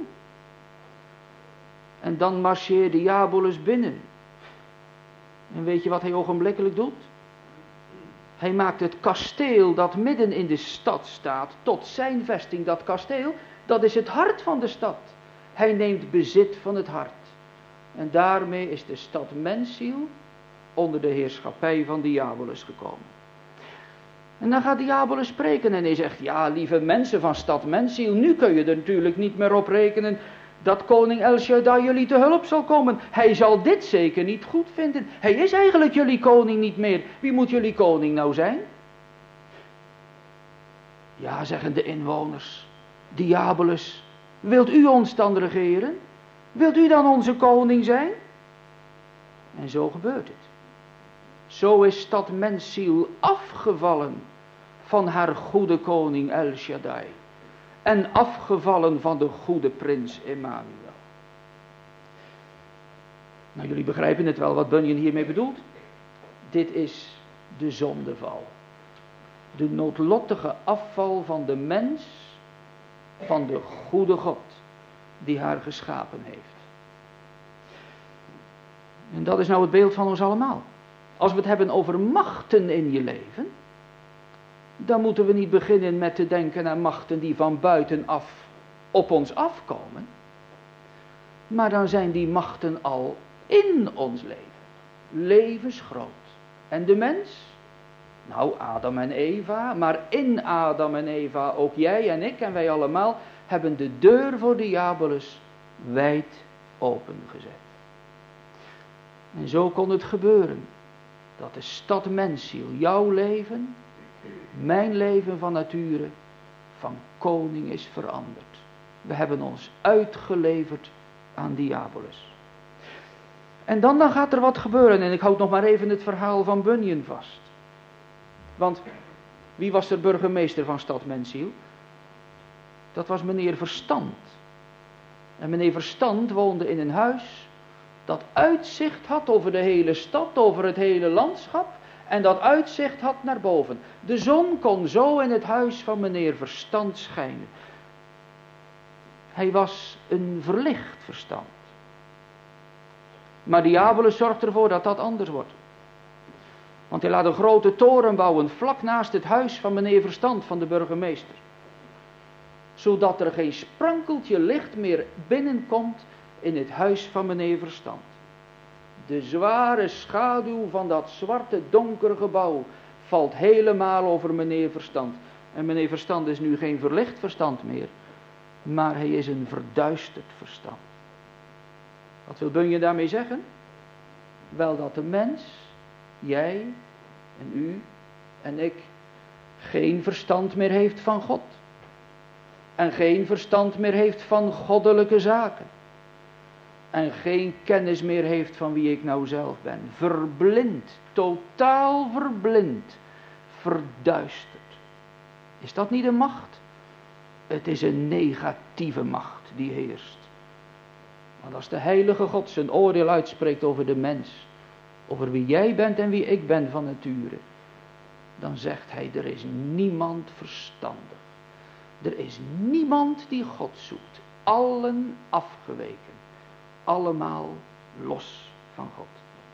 En dan marcheert Diabolus binnen. En weet je wat hij ogenblikkelijk doet? Hij maakt het kasteel dat midden in de stad staat tot zijn vesting. Dat kasteel, dat is het hart van de stad. Hij neemt bezit van het hart. En daarmee is de stad mensziel onder de heerschappij van Diabolus gekomen. En dan gaat Diabolus spreken en hij zegt, ja, lieve mensen van stad mensziel, nu kun je er natuurlijk niet meer op rekenen dat koning El Shaddai jullie te hulp zal komen. Hij zal dit zeker niet goed vinden. Hij is eigenlijk jullie koning niet meer. Wie moet jullie koning nou zijn? Ja, zeggen de inwoners, Diabolus, wilt u ons dan regeren? Wilt u dan onze koning zijn? En zo gebeurt het. Zo is stad mensziel afgevallen van haar goede koning El Shaddai. En afgevallen van de goede prins Emmanuel. Nou, jullie begrijpen het wel wat Bunyan hiermee bedoelt. Dit is de zondeval. De noodlottige afval van de mens van de goede God die haar geschapen heeft. En dat is nou het beeld van ons allemaal. Als we het hebben over machten in je leven, dan moeten we niet beginnen met te denken aan machten die van buitenaf op ons afkomen. Maar dan zijn die machten al in ons leven. Levensgroot. En de mens? Nou, Adam en Eva, maar in Adam en Eva, ook jij en ik en wij allemaal, hebben de deur voor Diabolus wijd opengezet. En zo kon het gebeuren dat de stad mensziel, jouw leven, mijn leven van nature, van koning is veranderd. We hebben ons uitgeleverd aan Diabolus. En dan, dan gaat er wat gebeuren. En ik houd nog maar even het verhaal van Bunyan vast. Want wie was er burgemeester van stad mensziel? Dat was meneer Verstand. En meneer Verstand woonde in een huis dat uitzicht had over de hele stad, over het hele landschap. En dat uitzicht had naar boven. De zon kon zo in het huis van meneer Verstand schijnen. Hij was een verlicht verstand. Maar Diabolus zorgt ervoor dat dat anders wordt. Want hij laat een grote toren bouwen vlak naast het huis van meneer Verstand van de burgemeester. zodat er geen sprankeltje licht meer binnenkomt in het huis van meneer Verstand. De zware schaduw van dat zwarte donkere gebouw valt helemaal over meneer Verstand. En meneer Verstand is nu geen verlicht verstand meer, maar hij is een verduisterd verstand. Wat wil Bunyan daarmee zeggen? Wel dat de mens, jij en u en ik, geen verstand meer heeft van God. En geen verstand meer heeft van goddelijke zaken. En geen kennis meer heeft van wie ik nou zelf ben. Verblind, totaal verblind, verduisterd. Is dat niet een macht? Het is een negatieve macht die heerst. Want als de heilige God zijn oordeel uitspreekt over de mens, over wie jij bent en wie ik ben van nature, dan zegt hij, er is niemand verstandig. Er is niemand die God zoekt. Allen afgeweken. Allemaal los van God.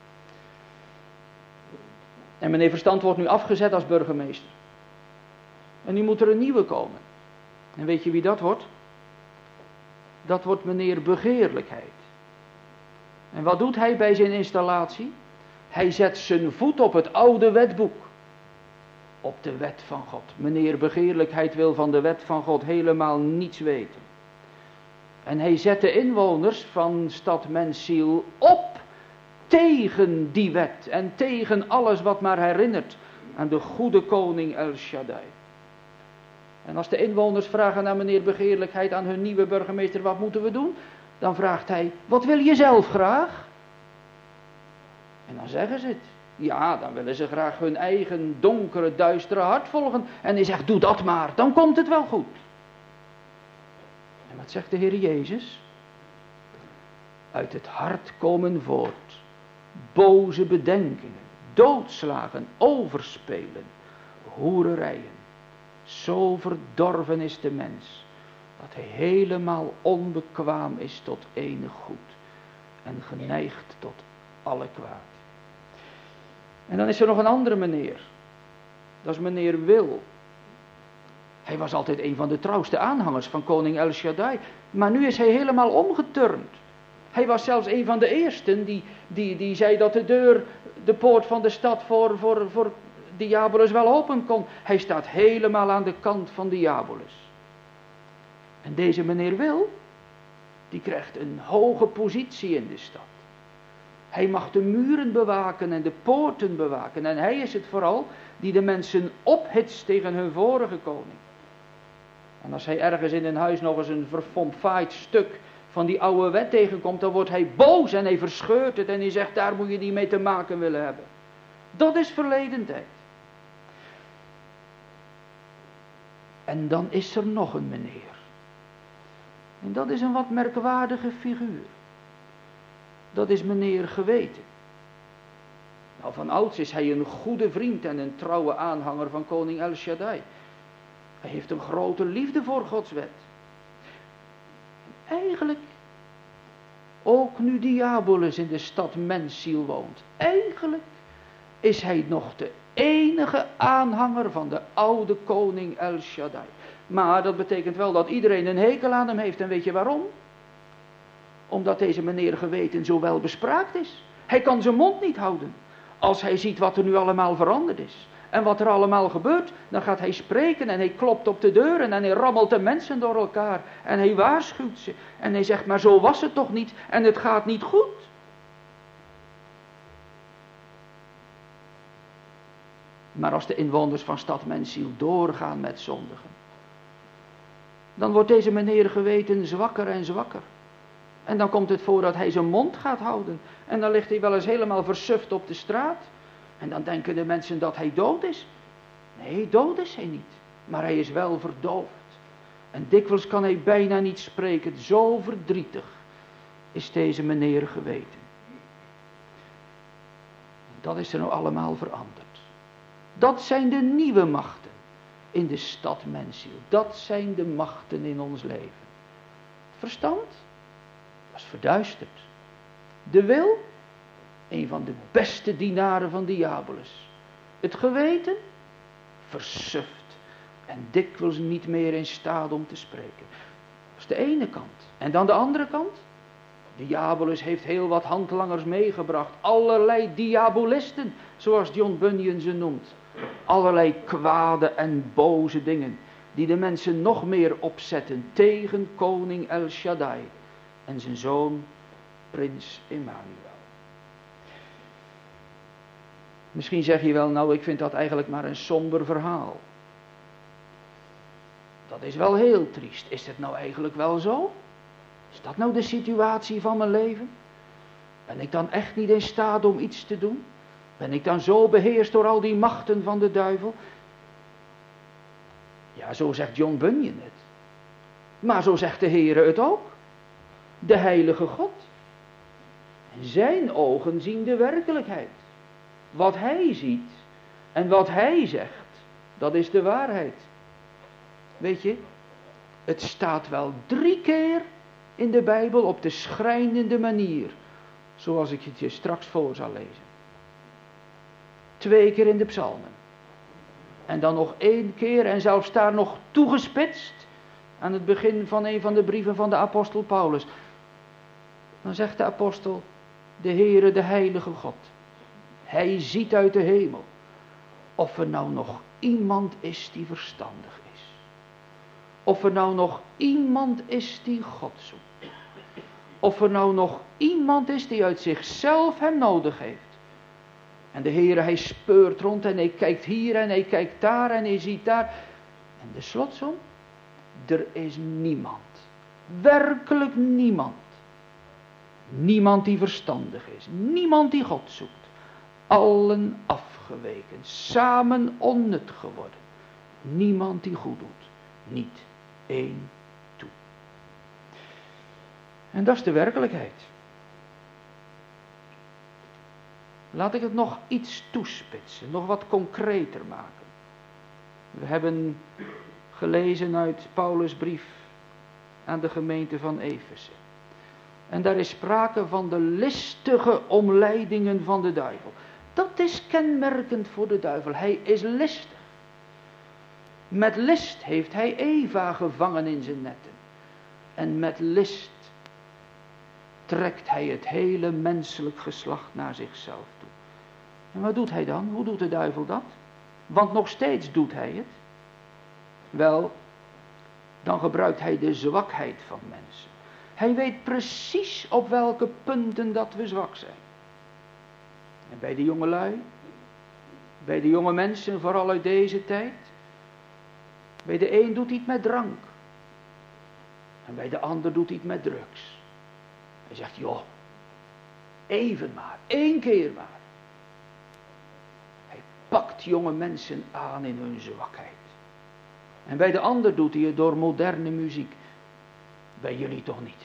En meneer Verstand wordt nu afgezet als burgemeester. En nu moet er een nieuwe komen. En weet je wie dat wordt? Dat wordt meneer Begeerlijkheid. En wat doet hij bij zijn installatie? Hij zet zijn voet op het oude wetboek. Op de wet van God. Meneer Begeerlijkheid wil van de wet van God helemaal niets weten. En hij zet de inwoners van stad Mensiel op tegen die wet. En tegen alles wat maar herinnert aan de goede koning El Shaddai. En als de inwoners vragen aan meneer Begeerlijkheid, aan hun nieuwe burgemeester, wat moeten we doen? Dan vraagt hij, wat wil je zelf graag? En dan zeggen ze het. Ja, dan willen ze graag hun eigen donkere, duistere hart volgen. En hij zegt, doe dat maar, dan komt het wel goed. En wat zegt de Heer Jezus? Uit het hart komen voort boze bedenkingen, doodslagen, overspelen, hoererijen. Zo verdorven is de mens, dat hij helemaal onbekwaam is tot enig goed en geneigd tot alle kwaad. En dan is er nog een andere meneer, dat is meneer Wil. Hij was altijd een van de trouwste aanhangers van koning El Shaddai, maar nu is hij helemaal omgeturnd. Hij was zelfs een van de eersten die, die, die zei dat de deur, de poort van de stad voor, voor, voor Diabolus wel open kon. Hij staat helemaal aan de kant van Diabolus. En deze meneer Wil, die krijgt een hoge positie in de stad. Hij mag de muren bewaken en de poorten bewaken. En hij is het vooral die de mensen ophitst tegen hun vorige koning. En als hij ergens in een huis nog eens een verfomfaaid stuk van die oude wet tegenkomt, dan wordt hij boos en hij verscheurt het en hij zegt, daar moet je niet mee te maken willen hebben. Dat is verleden tijd. En dan is er nog een meneer. En dat is een wat merkwaardige figuur. Dat is meneer Geweten. Nou, van ouds is hij een goede vriend en een trouwe aanhanger van koning El Shaddai. Hij heeft een grote liefde voor Gods wet. Eigenlijk, ook nu Diabolus in de stad Mensiel woont, eigenlijk is hij nog de enige aanhanger van de oude koning El Shaddai. Maar dat betekent wel dat iedereen een hekel aan hem heeft. En weet je waarom? Omdat deze meneer Geweten zo wel bespraakt is. Hij kan zijn mond niet houden. Als hij ziet wat er nu allemaal veranderd is. En wat er allemaal gebeurt, dan gaat hij spreken en hij klopt op de deuren en hij rammelt de mensen door elkaar. En hij waarschuwt ze. En hij zegt, maar zo was het toch niet en het gaat niet goed. Maar als de inwoners van stad Mensiel doorgaan met zondigen, dan wordt deze meneer Geweten zwakker en zwakker. En dan komt het voor dat hij zijn mond gaat houden. En dan ligt hij wel eens helemaal versuft op de straat. En dan denken de mensen dat hij dood is. Nee, dood is hij niet. Maar hij is wel verdoofd. En dikwijls kan hij bijna niet spreken. Zo verdrietig is deze meneer Geweten. Dat is er nou allemaal veranderd. Dat zijn de nieuwe machten in de stad Mensiel. Dat zijn de machten in ons leven. Verstand was verduisterd. De wil, een van de beste dienaren van Diabolus. Het geweten, versuft En dikwijls niet meer in staat om te spreken. Dat is de ene kant. En dan de andere kant. De diabolus heeft heel wat handlangers meegebracht. Allerlei diabolisten, zoals John Bunyan ze noemt. Allerlei kwade en boze dingen. Die de mensen nog meer opzetten tegen koning El Shaddai. En zijn zoon, prins Emmanuel. Misschien zeg je wel, nou ik vind dat eigenlijk maar een somber verhaal. Dat is wel heel triest. Is het nou eigenlijk wel zo? Is dat nou de situatie van mijn leven? Ben ik dan echt niet in staat om iets te doen? Ben ik dan zo beheerst door al die machten van de duivel? Ja, zo zegt John Bunyan het. Maar zo zegt de Heere het ook. De heilige God. En zijn ogen zien de werkelijkheid. Wat hij ziet en wat hij zegt, dat is de waarheid. Weet je, het staat wel drie keer in de Bijbel op de schrijnende manier, zoals ik het je straks voor zal lezen. Twee keer in de psalmen. En dan nog één keer en zelfs daar nog toegespitst aan het begin van een van de brieven van de apostel Paulus. Dan zegt de apostel, de Heere, de heilige God. Hij ziet uit de hemel of er nou nog iemand is die verstandig is. Of er nou nog iemand is die God zoekt. Of er nou nog iemand is die uit zichzelf hem nodig heeft. En de Heere, hij speurt rond en hij kijkt hier en hij kijkt daar en hij ziet daar. En de slotsom, er is niemand. Werkelijk niemand. Niemand die verstandig is. Niemand die God zoekt. Allen afgeweken. Samen onnut geworden. Niemand die goed doet. Niet één toe. En dat is de werkelijkheid. Laat ik het nog iets toespitsen. Nog wat concreter maken. We hebben gelezen uit Paulus' brief aan de gemeente van Efeze. En daar is sprake van de listige omleidingen van de duivel. Dat is kenmerkend voor de duivel. Hij is listig. Met list heeft hij Eva gevangen in zijn netten. En met list trekt hij het hele menselijk geslacht naar zichzelf toe. En wat doet hij dan? Hoe doet de duivel dat? Want nog steeds doet hij het. Wel, dan gebruikt hij de zwakheid van mensen. Hij weet precies op welke punten dat we zwak zijn. En bij de jongelui, bij de jonge mensen, vooral uit deze tijd. Bij de een doet hij het met drank. En bij de ander doet hij het met drugs. Hij zegt, joh, even maar, één keer maar. Hij pakt jonge mensen aan in hun zwakheid. En bij de ander doet hij het door moderne muziek. Bij jullie toch niet.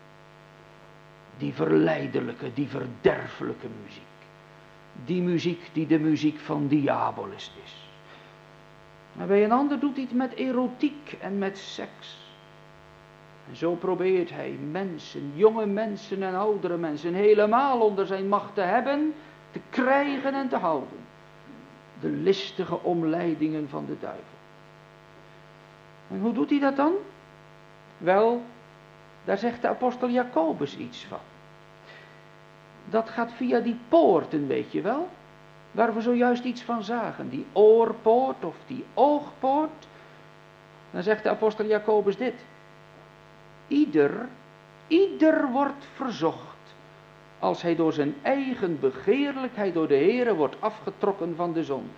Die verleidelijke, die verderfelijke muziek. Die muziek die de muziek van diabolus is. Maar bij een ander doet hij het met erotiek en met seks. En zo probeert hij mensen, jonge mensen en oudere mensen, helemaal onder zijn macht te hebben, te krijgen en te houden. De listige omleidingen van de duivel. En hoe doet hij dat dan? Wel, daar zegt de apostel Jacobus iets van. Dat gaat via die poorten, weet je wel. Waar we zojuist iets van zagen. Die oorpoort of die oogpoort. Dan zegt de apostel Jacobus dit. Ieder, ieder wordt verzocht. Als hij door zijn eigen begeerlijkheid door de Heere wordt afgetrokken van de zonde.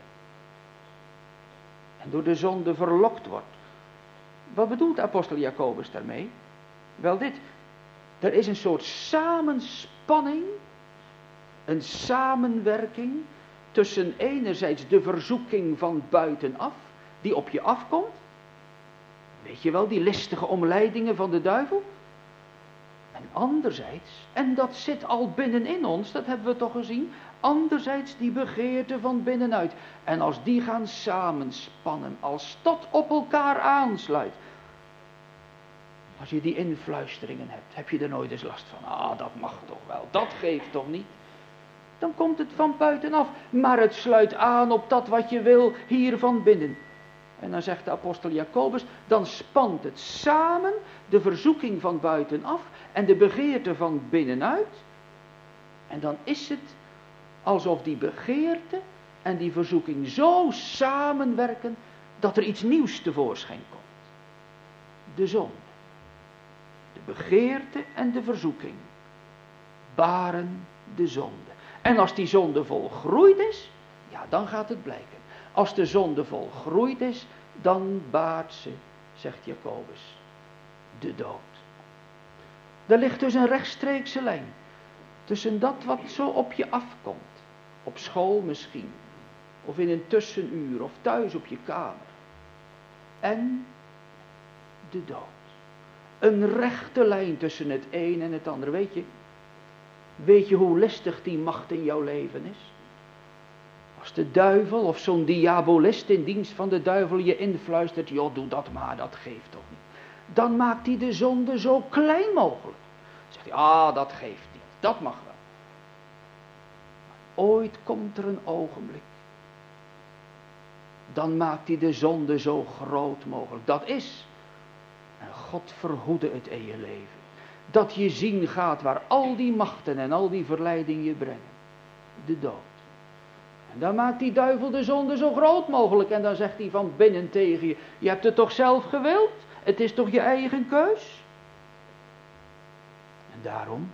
En door de zonde verlokt wordt. Wat bedoelt de apostel Jacobus daarmee? Wel dit. Er is een soort samenspanning. Een samenwerking. Tussen enerzijds de verzoeking van buitenaf. Die op je afkomt. Weet je wel, die listige omleidingen van de duivel. En anderzijds, en dat zit al binnenin ons, dat hebben we toch gezien. Anderzijds die begeerte van binnenuit. En als die gaan samenspannen, als dat op elkaar aansluit. Als je die influisteringen hebt, heb je er nooit eens last van. Ah, dat mag toch wel, dat geeft toch niet. Dan komt het van buitenaf, maar het sluit aan op dat wat je wil hier van binnen. En dan zegt de apostel Jacobus, dan spant het samen de verzoeking van buitenaf en de begeerte van binnenuit. En dan is het alsof die begeerte en die verzoeking zo samenwerken dat er iets nieuws tevoorschijn komt. De zonde. De begeerte en de verzoeking baren de zonde. En als die zonde volgroeid is, ja, dan gaat het blijken. Als de zonde volgroeid is, dan baart ze, zegt Jacobus, de dood. Er ligt dus een rechtstreekse lijn tussen dat wat zo op je afkomt, op school misschien, of in een tussenuur, of thuis op je kamer, en de dood. Een rechte lijn tussen het een en het ander. Weet je, weet je hoe listig die macht in jouw leven is? Als de duivel of zo'n diabolist in dienst van de duivel je influistert, joh, doe dat maar, dat geeft toch niet. Dan maakt hij de zonde zo klein mogelijk. Dan zegt hij, ah, dat geeft niet, dat mag wel. Maar ooit komt er een ogenblik. Dan maakt hij de zonde zo groot mogelijk. Dat is, en God verhoede het in je leven, dat je zien gaat waar al die machten en al die verleidingen je brengen. De dood. En dan maakt die duivel de zonde zo groot mogelijk. En dan zegt hij van binnen tegen je, je hebt het toch zelf gewild? Het is toch je eigen keus? En daarom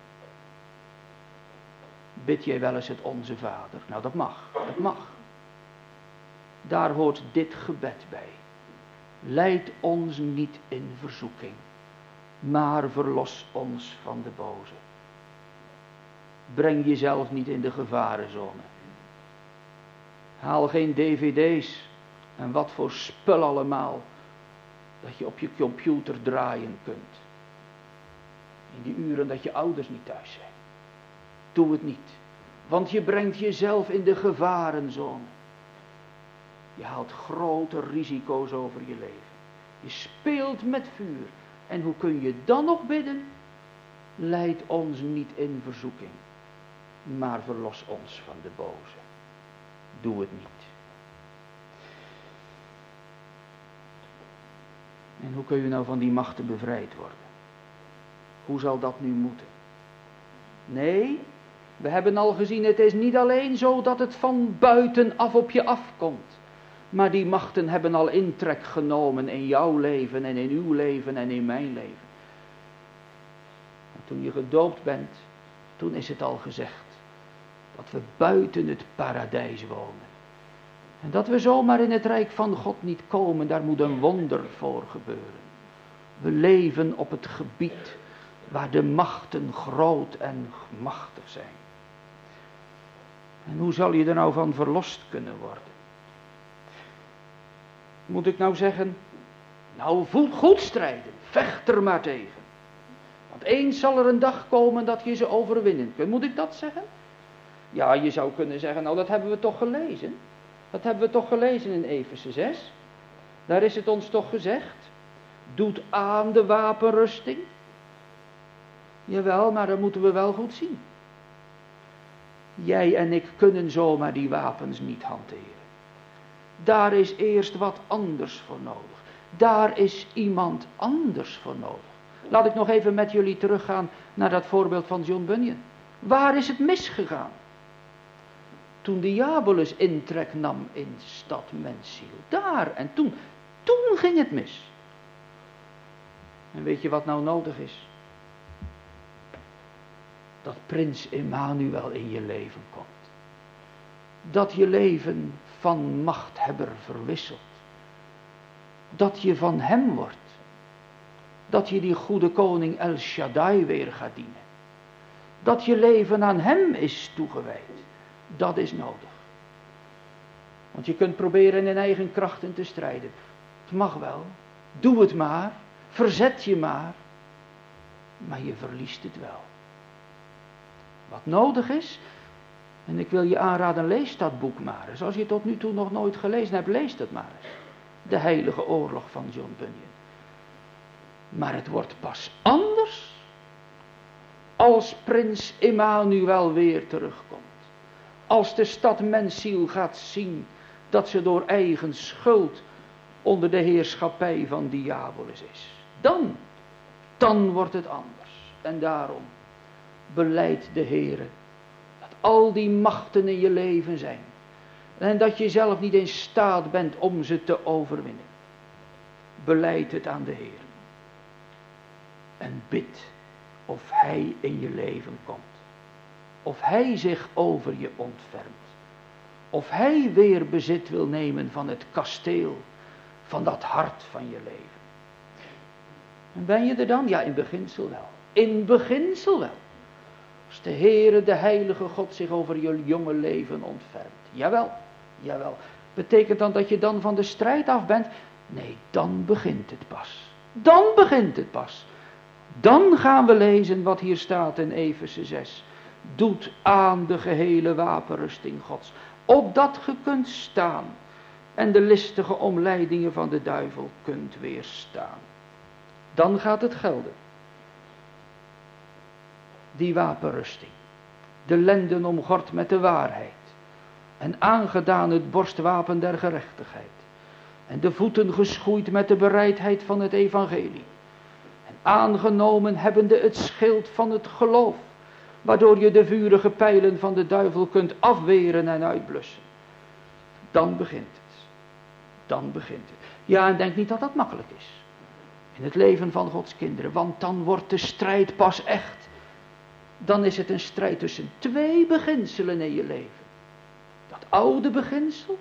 bid jij wel eens het Onze Vader. Nou, dat mag, dat mag. Daar hoort dit gebed bij. Leid ons niet in verzoeking, maar verlos ons van de boze. Breng jezelf niet in de gevarenzone. Haal geen dvd's en wat voor spul allemaal dat je op je computer draaien kunt. In die uren dat je ouders niet thuis zijn. Doe het niet, want je brengt jezelf in de gevarenzone. Je haalt grote risico's over je leven. Je speelt met vuur. En hoe kun je dan nog bidden? Leid ons niet in verzoeking, maar verlos ons van de boze. Doe het niet. En hoe kun je nou van die machten bevrijd worden? Hoe zal dat nu moeten? Nee, we hebben al gezien, het is niet alleen zo dat het van buitenaf op je afkomt. Maar die machten hebben al intrek genomen in jouw leven en in uw leven en in mijn leven. En toen je gedoopt bent, toen is het al gezegd dat we buiten het paradijs wonen. En dat we zomaar in het rijk van God niet komen, daar moet een wonder voor gebeuren. We leven op het gebied waar de machten groot en machtig zijn. En hoe zal je er nou van verlost kunnen worden? Moet ik nou zeggen, nou goed strijden, vecht er maar tegen. Want eens zal er een dag komen dat je ze overwinnen kunt. Moet ik dat zeggen? Ja, je zou kunnen zeggen, nou dat hebben we toch gelezen. Dat hebben we toch gelezen in Efeze zes. Daar is het ons toch gezegd. Doet aan de wapenrusting. Jawel, maar dat moeten we wel goed zien. Jij en ik kunnen zomaar die wapens niet hanteren. Daar is eerst wat anders voor nodig. Daar is iemand anders voor nodig. Laat ik nog even met jullie teruggaan naar dat voorbeeld van John Bunyan. Waar is het misgegaan? Toen diabolus intrek nam in stad mensziel. Daar en toen. Toen ging het mis. En weet je wat nou nodig is? Dat prins Emmanuel in je leven komt. Dat je leven van machthebber verwisselt. Dat je van hem wordt. Dat je die goede koning El Shaddai weer gaat dienen. Dat je leven aan hem is toegewijd. Dat is nodig. Want je kunt proberen in eigen krachten te strijden. Het mag wel. Doe het maar. Verzet je maar. Maar je verliest het wel. Wat nodig is. En ik wil je aanraden, lees dat boek maar eens. Als je tot nu toe nog nooit gelezen hebt, lees dat maar eens. De heilige oorlog van John Bunyan. Maar het wordt pas anders. Als prins Emmanuel weer terugkomt. Als de stad mensziel gaat zien dat ze door eigen schuld onder de heerschappij van diabolus is. Dan, dan wordt het anders. En daarom belijdt de Heere dat al die machten in je leven zijn. En dat je zelf niet in staat bent om ze te overwinnen. Belijd het aan de Heer. En bid of Hij in je leven komt. Of Hij zich over je ontfermt. Of Hij weer bezit wil nemen van het kasteel, van dat hart van je leven. En ben je er dan? Ja, in beginsel wel. In beginsel wel. Als de Heere, de heilige God, zich over je jonge leven ontfermt. Jawel, jawel. Betekent dan dat je dan van de strijd af bent? Nee, dan begint het pas. Dan begint het pas. Dan gaan we lezen wat hier staat in Efeze zes. Doet aan de gehele wapenrusting Gods, opdat ge kunt staan en de listige omleidingen van de duivel kunt weerstaan. Dan gaat het gelden. Die wapenrusting, de lenden omgord met de waarheid en aangedaan het borstwapen der gerechtigheid en de voeten geschoeid met de bereidheid van het evangelie en aangenomen hebbende het schild van het geloof, waardoor je de vurige pijlen van de duivel kunt afweren en uitblussen. Dan begint het. Dan begint het. Ja, en denk niet dat dat makkelijk is. In het leven van Gods kinderen. Want dan wordt de strijd pas echt. Dan is het een strijd tussen twee beginselen in je leven. Dat oude beginsel.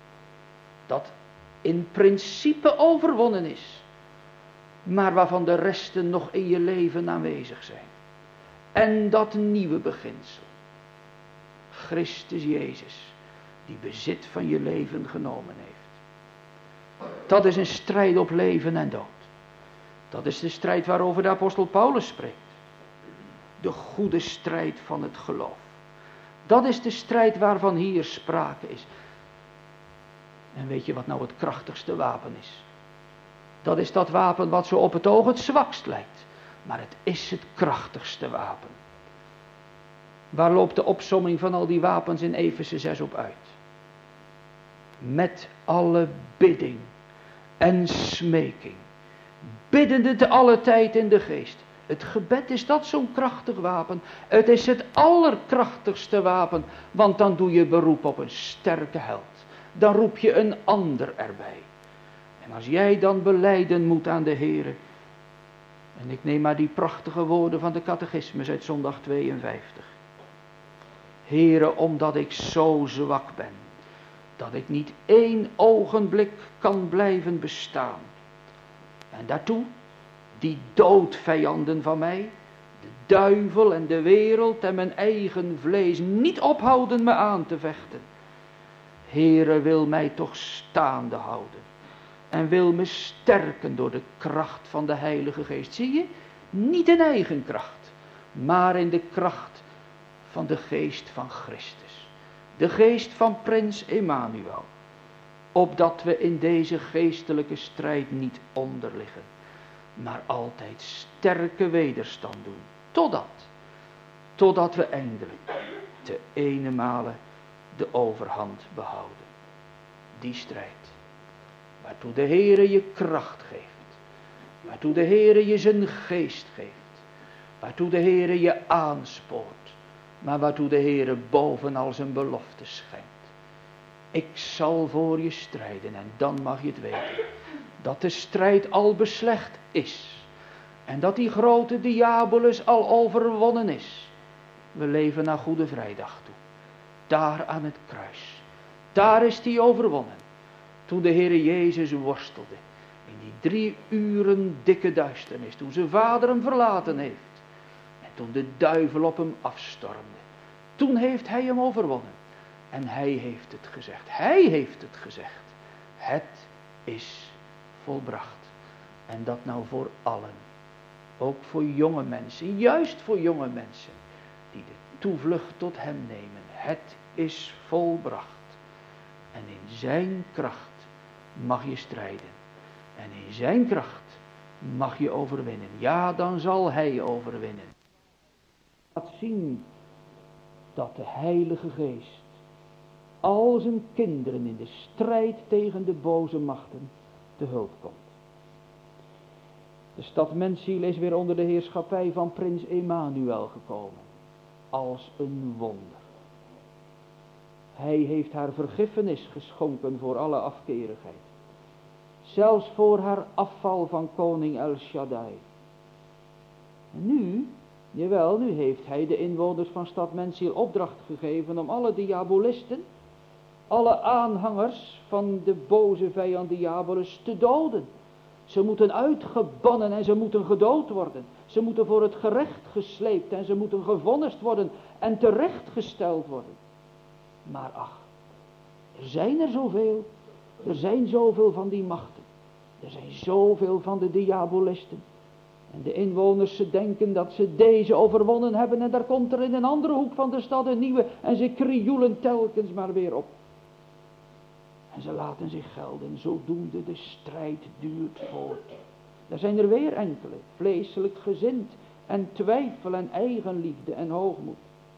Dat in principe overwonnen is. Maar waarvan de resten nog in je leven aanwezig zijn. En dat nieuwe beginsel. Christus Jezus. Die bezit van je leven genomen heeft. Dat is een strijd op leven en dood. Dat is de strijd waarover de apostel Paulus spreekt. De goede strijd van het geloof. Dat is de strijd waarvan hier sprake is. En weet je wat nou het krachtigste wapen is? Dat is dat wapen wat zo op het oog het zwakst lijkt. Maar het is het krachtigste wapen. Waar loopt de opsomming van al die wapens in Efeze zes op uit? Met alle bidding en smeking. Biddende te alle tijd in de geest. Het gebed is dat zo'n krachtig wapen. Het is het allerkrachtigste wapen. Want dan doe je beroep op een sterke held. Dan roep je een ander erbij. En als jij dan belijden moet aan de Heere. En ik neem maar die prachtige woorden van de catechismus uit zondag tweeënvijftig. Heere, omdat ik zo zwak ben. Dat ik niet één ogenblik kan blijven bestaan. En daartoe, die doodvijanden van mij, de duivel en de wereld en mijn eigen vlees, niet ophouden me aan te vechten. Heere, wil mij toch staande houden. En wil me sterken door de kracht van de Heilige Geest. Zie je? Niet in eigen kracht, maar in de kracht van de geest van Christus. De geest van prins Emmanuel. Opdat we in deze geestelijke strijd niet onderliggen. Maar altijd sterke wederstand doen. Totdat. Totdat we eindelijk te ene male de overhand behouden. Die strijd. Waartoe de Heere je kracht geeft. Waartoe de Heere je zijn geest geeft. Waartoe de Heere je aanspoort. Maar waartoe de Heere bovenal zijn belofte schenkt. Ik zal voor je strijden en dan mag je het weten. Dat de strijd al beslecht is. En dat die grote diabolus al overwonnen is. We leven naar Goede Vrijdag toe. Daar aan het kruis. Daar is die overwonnen. Toen de Heere Jezus worstelde. In die drie uren dikke duisternis. Toen zijn vader hem verlaten heeft. En toen de duivel op hem afstormde. Toen heeft hij hem overwonnen. En hij heeft het gezegd. Hij heeft het gezegd. Het is volbracht. En dat nou voor allen. Ook voor jonge mensen. Juist voor jonge mensen. Die de toevlucht tot hem nemen. Het is volbracht. En in zijn kracht mag je strijden. En in zijn kracht mag je overwinnen. Ja, dan zal hij overwinnen. Laat zien dat de Heilige Geest al zijn kinderen in de strijd tegen de boze machten te hulp komt. De stad Mensiel is weer onder de heerschappij van prins Emmanuel gekomen. Als een wonder. Hij heeft haar vergiffenis geschonken voor alle afkerigheid. Zelfs voor haar afval van koning El Shaddai. En nu, jawel, nu heeft hij de inwoners van stad Mensiel opdracht gegeven om alle diabolisten, alle aanhangers van de boze vijand Diabolus te doden. Ze moeten uitgebannen en ze moeten gedood worden. Ze moeten voor het gerecht gesleept en ze moeten gevonnist worden en terechtgesteld worden. Maar ach, er zijn er zoveel, er zijn zoveel van die machten. Er zijn zoveel van de diabolisten. En de inwoners, ze denken dat ze deze overwonnen hebben en daar komt er in een andere hoek van de stad een nieuwe en ze krioelen telkens maar weer op. En ze laten zich gelden, zodoende de strijd duurt voort. Er zijn er weer enkele, vleeselijk gezind en twijfel en eigenliefde en hoogmoed.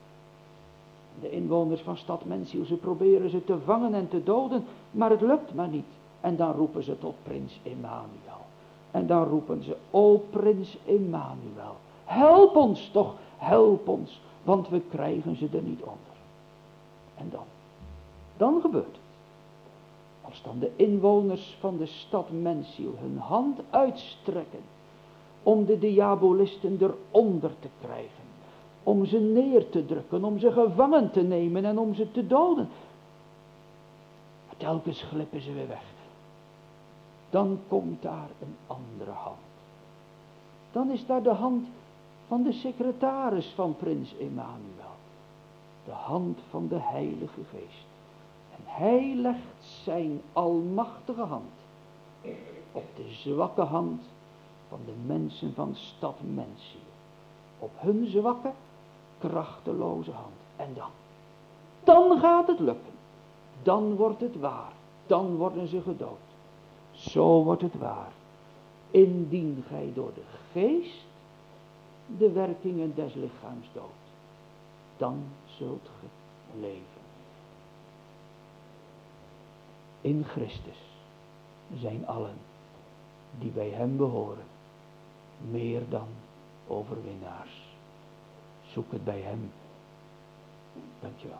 De inwoners van stad Mensiel, ze proberen ze te vangen en te doden, maar het lukt maar niet. En dan roepen ze tot prins Emmanuel. En dan roepen ze, o prins Emmanuel, help ons toch, help ons, want we krijgen ze er niet onder. En dan, dan gebeurt het. Als dan de inwoners van de stad Mensiel hun hand uitstrekken om de diabolisten eronder te krijgen, om ze neer te drukken, om ze gevangen te nemen en om ze te doden. Maar telkens glippen ze weer weg. Dan komt daar een andere hand. Dan is daar de hand van de secretaris van prins Emmanuel. De hand van de Heilige Geest. En hij legt zijn almachtige hand op de zwakke hand van de mensen van stad Mensiel. Op hun zwakke, krachteloze hand. En dan, dan gaat het lukken. Dan wordt het waar. Dan worden ze gedood. Zo wordt het waar. Indien gij door de geest de werkingen des lichaams doodt, dan zult ge leven. In Christus zijn allen die bij hem behoren meer dan overwinnaars. Zoek het bij hem. Dankjewel.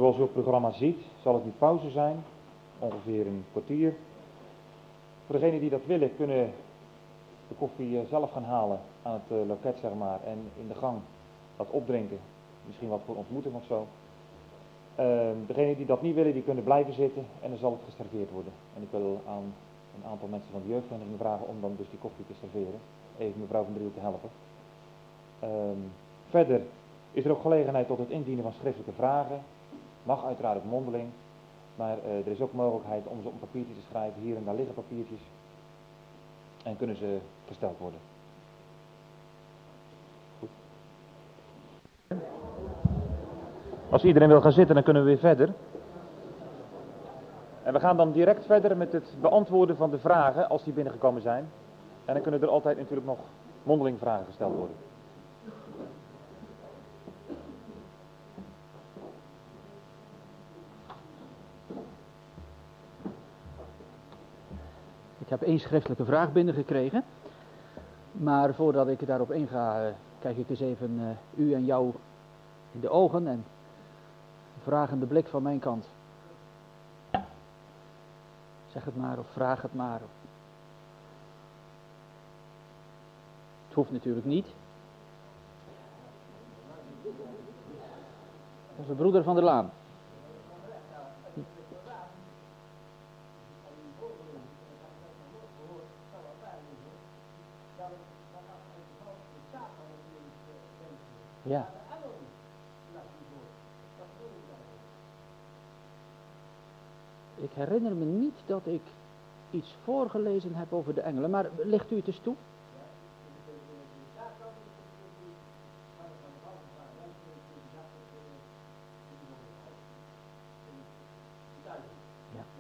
Zoals u op het programma ziet, zal het die pauze zijn, ongeveer een kwartier. Voor degenen die dat willen, kunnen de koffie zelf gaan halen aan het loket, zeg maar, en in de gang wat opdrinken. Misschien wat voor ontmoeting of zo. Uh, degenen die dat niet willen, die kunnen blijven zitten en dan zal het geserveerd worden. En ik wil aan een aantal mensen van de jeugdvereniging vragen om dan dus die koffie te serveren. Even mevrouw van Driel te helpen. Uh, verder is er ook gelegenheid tot het indienen van schriftelijke vragen. Mag uiteraard ook mondeling. Maar uh, er is ook mogelijkheid om ze op een papiertje te schrijven. Hier en daar liggen papiertjes. En kunnen ze gesteld worden. Goed. Als iedereen wil gaan zitten, dan kunnen we weer verder. En we gaan dan direct verder met het beantwoorden van de vragen als die binnengekomen zijn. En dan kunnen er altijd natuurlijk nog mondeling vragen gesteld worden. Ik heb één schriftelijke vraag binnengekregen. Maar voordat ik daarop inga, uh, kijk ik eens even uh, u en jou in de ogen en vragende blik van mijn kant. Zeg het maar of vraag het maar. Het hoeft natuurlijk niet. Dat is de broeder van der Laan. Ja. Ik herinner me niet dat ik iets voorgelezen heb over de engelen, maar ligt u het eens toe? Ja.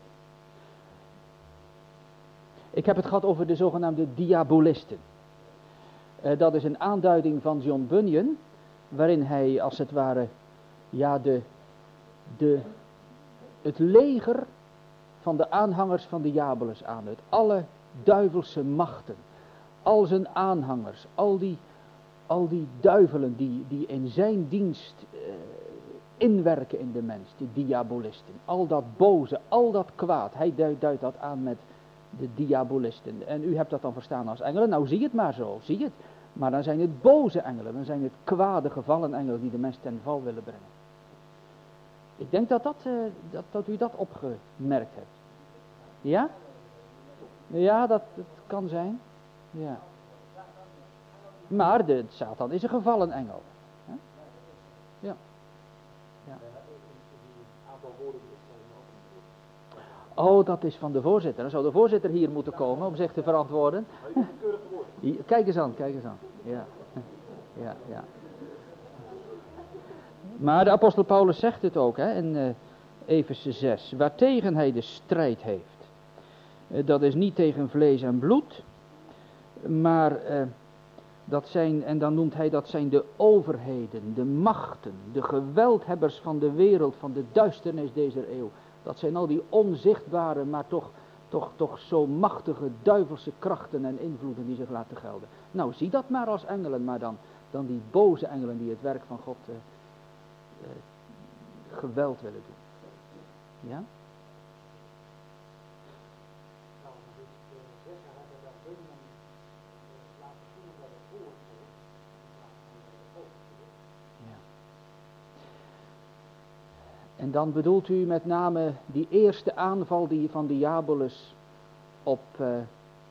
Ik heb het gehad over de zogenaamde diabolisten. Uh, dat is een aanduiding van John Bunyan, waarin hij als het ware, ja, de, de, het leger van de aanhangers van Diabolus aanduidt. Alle duivelse machten, al zijn aanhangers, al die, al die duivelen die, die in zijn dienst uh, inwerken in de mens, de diabolisten. Al dat boze, al dat kwaad, hij duidt, duidt dat aan met de diabolisten. En u hebt dat dan verstaan als engelen. Nou, zie het maar zo, zie het. Maar dan zijn het boze engelen, dan zijn het kwade gevallen engelen die de mens ten val willen brengen. Ik denk dat, dat, uh, dat, dat u dat opgemerkt hebt. Ja? Ja, dat, dat kan zijn. Ja. Maar de Satan is een gevallen engel. Hè? Ja. Ja. Oh, dat is van de voorzitter. Dan zou de voorzitter hier moeten komen om zich te verantwoorden. Kijk eens aan, kijk eens aan. Ja, ja, ja. Maar de apostel Paulus zegt het ook, hè, in uh, Efeze zes. Waartegen hij de strijd heeft. Uh, dat is niet tegen vlees en bloed. Maar uh, dat zijn, en dan noemt hij dat zijn de overheden, de machten, de geweldhebbers van de wereld, van de duisternis deze eeuw. Dat zijn al die onzichtbare, maar toch, toch, toch zo machtige duivelse krachten en invloeden die zich laten gelden. Nou, zie dat maar als engelen, maar dan, dan die boze engelen die het werk van God uh, uh, geweld willen doen. Ja? En dan bedoelt u met name die eerste aanval die van Diabolus op... Uh, uh,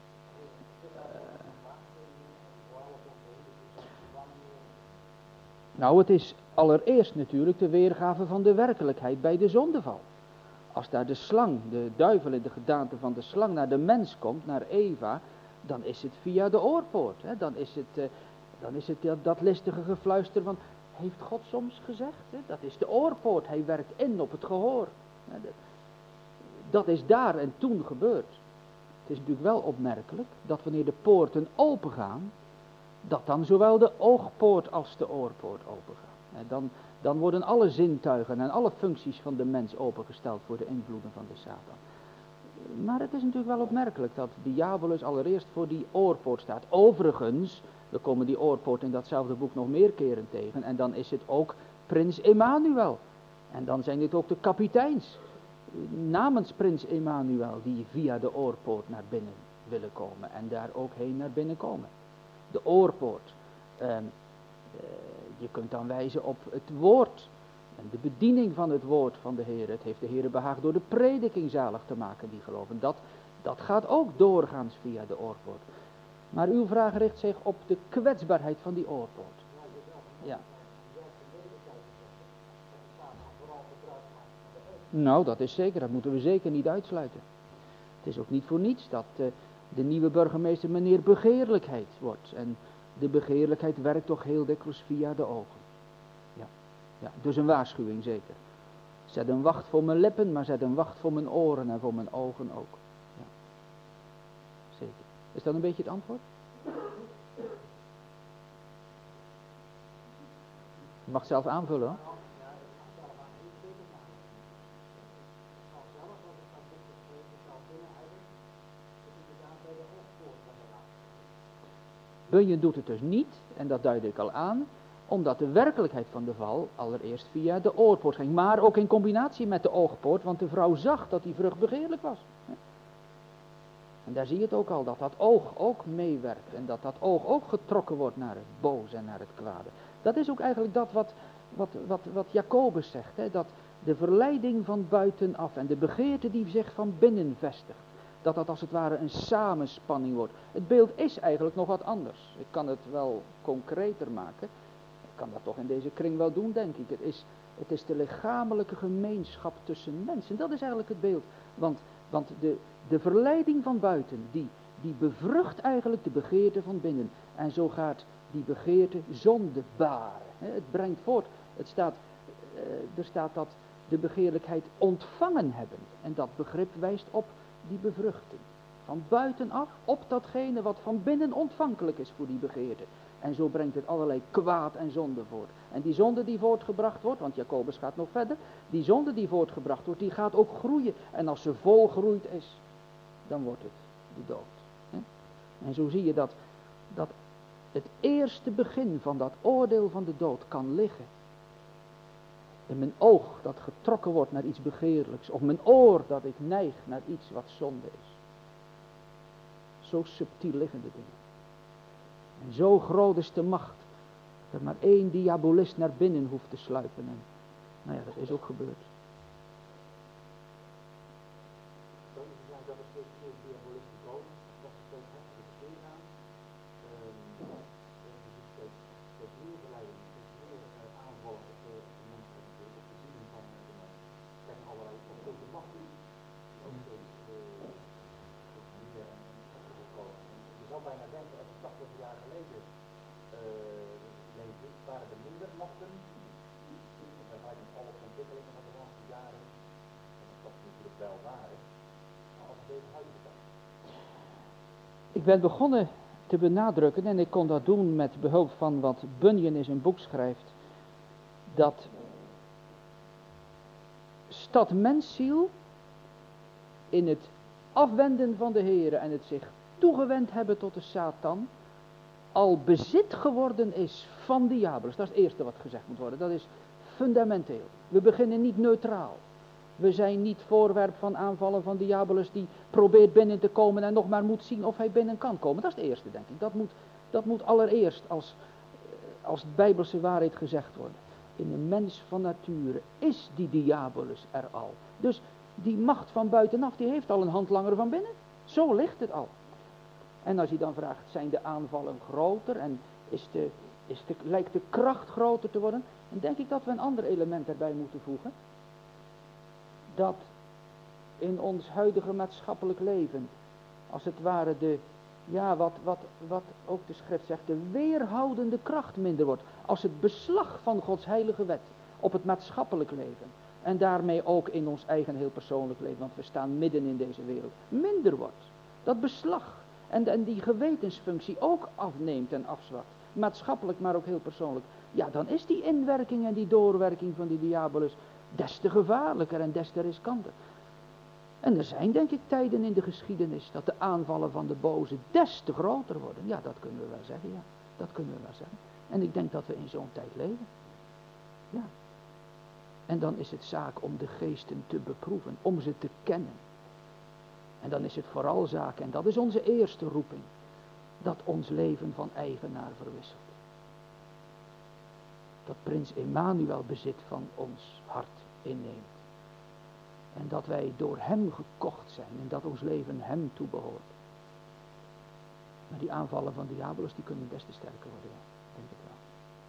nou, het is allereerst natuurlijk de weergave van de werkelijkheid bij de zondeval. Als daar de slang, de duivel in de gedaante van de slang naar de mens komt, naar Eva, dan is het via de oorpoort. Hè? Dan is het, uh, dan is het dat, dat listige gefluister van... Heeft God soms gezegd, hè? Dat is de oorpoort, hij werkt in op het gehoor. Dat is daar en toen gebeurd. Het is natuurlijk wel opmerkelijk dat wanneer de poorten opengaan, dat dan zowel de oogpoort als de oorpoort opengaan. Dan, dan worden alle zintuigen en alle functies van de mens opengesteld voor de invloeden van de Satan. Maar het is natuurlijk wel opmerkelijk dat Diabolus allereerst voor die oorpoort staat. Overigens, we komen die oorpoort in datzelfde boek nog meer keren tegen. En dan is het ook prins Emmanuel En dan zijn het ook de kapiteins, namens prins Emmanuel, die via de oorpoort naar binnen willen komen en daar ook heen naar binnen komen. De oorpoort. Uh, uh, je kunt dan wijzen op het woord en de bediening van het woord van de Heer. Het heeft de Heer behaagd door de prediking zalig te maken, die geloven. Dat, dat gaat ook doorgaans via de oorpoort. Maar uw vraag richt zich op de kwetsbaarheid van die oorpoort. Ja. Nou, dat is zeker. Dat moeten we zeker niet uitsluiten. Het is ook niet voor niets dat uh, de nieuwe burgemeester meneer Begeerlijkheid wordt. En de begeerlijkheid werkt toch heel dikwijls via de ogen. Ja, ja, dus een waarschuwing zeker. Zet een wacht voor mijn lippen, maar zet een wacht voor mijn oren en voor mijn ogen ook. Ja, zeker. Is dat een beetje het antwoord? Je mag het zelf aanvullen hoor. Bunyan doet het dus niet, en dat duidde ik al aan, omdat de werkelijkheid van de val allereerst via de oorpoort ging, maar ook in combinatie met de oogpoort, want de vrouw zag dat die vrucht begeerlijk was. En daar zie je het ook al, dat dat oog ook meewerkt en dat dat oog ook getrokken wordt naar het boze en naar het kwade. Dat is ook eigenlijk dat wat, wat, wat, wat Jacobus zegt, hè, dat de verleiding van buitenaf en de begeerte die zich van binnen vestigt, dat dat als het ware een samenspanning wordt. Het beeld is eigenlijk nog wat anders. Ik kan het wel concreter maken. Ik kan dat toch in deze kring wel doen, denk ik. Het is, het is de lichamelijke gemeenschap tussen mensen. Dat is eigenlijk het beeld. Want, want de, de verleiding van buiten, die, die bevrucht eigenlijk de begeerte van binnen. En zo gaat die begeerte zonde baren. Het brengt voort. Het staat, uh, er staat dat de begeerlijkheid ontvangen hebben. En dat begrip wijst op die bevruchting. Van buitenaf op datgene wat van binnen ontvankelijk is voor die begeerte. En zo brengt het allerlei kwaad en zonde voort. En die zonde die voortgebracht wordt, want Jacobus gaat nog verder. Die zonde die voortgebracht wordt, die gaat ook groeien. En als ze volgroeid is, dan wordt het de dood. En zo zie je dat, dat het eerste begin van dat oordeel van de dood kan liggen in mijn oog dat getrokken wordt naar iets begeerlijks. Of mijn oor dat ik neig naar iets wat zonde is. Zo subtiel liggen de dingen. En zo groot is de macht. Dat er maar één diabolist naar binnen hoeft te sluipen. En, nou ja, dat is ook gebeurd. Ik ben begonnen te benadrukken, en ik kon dat doen met behulp van wat Bunyan in zijn boek schrijft, dat stad mensziel in het afwenden van de Heere en het zich toegewend hebben tot de Satan, al bezit geworden is van diabolus. Dat is het eerste wat gezegd moet worden. Dat is fundamenteel. We beginnen niet neutraal. We zijn niet voorwerp van aanvallen van diabolus die probeert binnen te komen en nog maar moet zien of hij binnen kan komen. Dat is het eerste, denk ik. Dat moet, dat moet allereerst als, als bijbelse waarheid gezegd worden. In een mens van nature is die diabolus er al. Dus die macht van buitenaf, die heeft al een handlanger van binnen. Zo ligt het al. En als je dan vraagt, zijn de aanvallen groter en is de, is de, lijkt de kracht groter te worden, dan denk ik dat we een ander element erbij moeten voegen. Dat in ons huidige maatschappelijk leven, als het ware de, ja, wat, wat, wat ook de schrift zegt, de weerhoudende kracht minder wordt. Als het beslag van Gods heilige wet op het maatschappelijk leven en daarmee ook in ons eigen heel persoonlijk leven, want we staan midden in deze wereld, minder wordt. Dat beslag en, en die gewetensfunctie ook afneemt en afzwakt. Maatschappelijk, maar ook heel persoonlijk. Ja, dan is die inwerking en die doorwerking van die diabolus des te gevaarlijker en des te riskanter. En er zijn denk ik tijden in de geschiedenis dat de aanvallen van de boze des te groter worden. Ja, dat kunnen we wel zeggen, ja. Dat kunnen we wel zeggen. En ik denk dat we in zo'n tijd leven. Ja. En dan is het zaak om de geesten te beproeven, om ze te kennen. En dan is het vooral zaak, en dat is onze eerste roeping, dat ons leven van eigenaar verwisselt. Dat prins Emmanuel bezit van ons hart inneemt. En dat wij door hem gekocht zijn en dat ons leven hem toebehoort. Maar die aanvallen van diabolus, die kunnen best te sterker worden, ja, denk ik wel.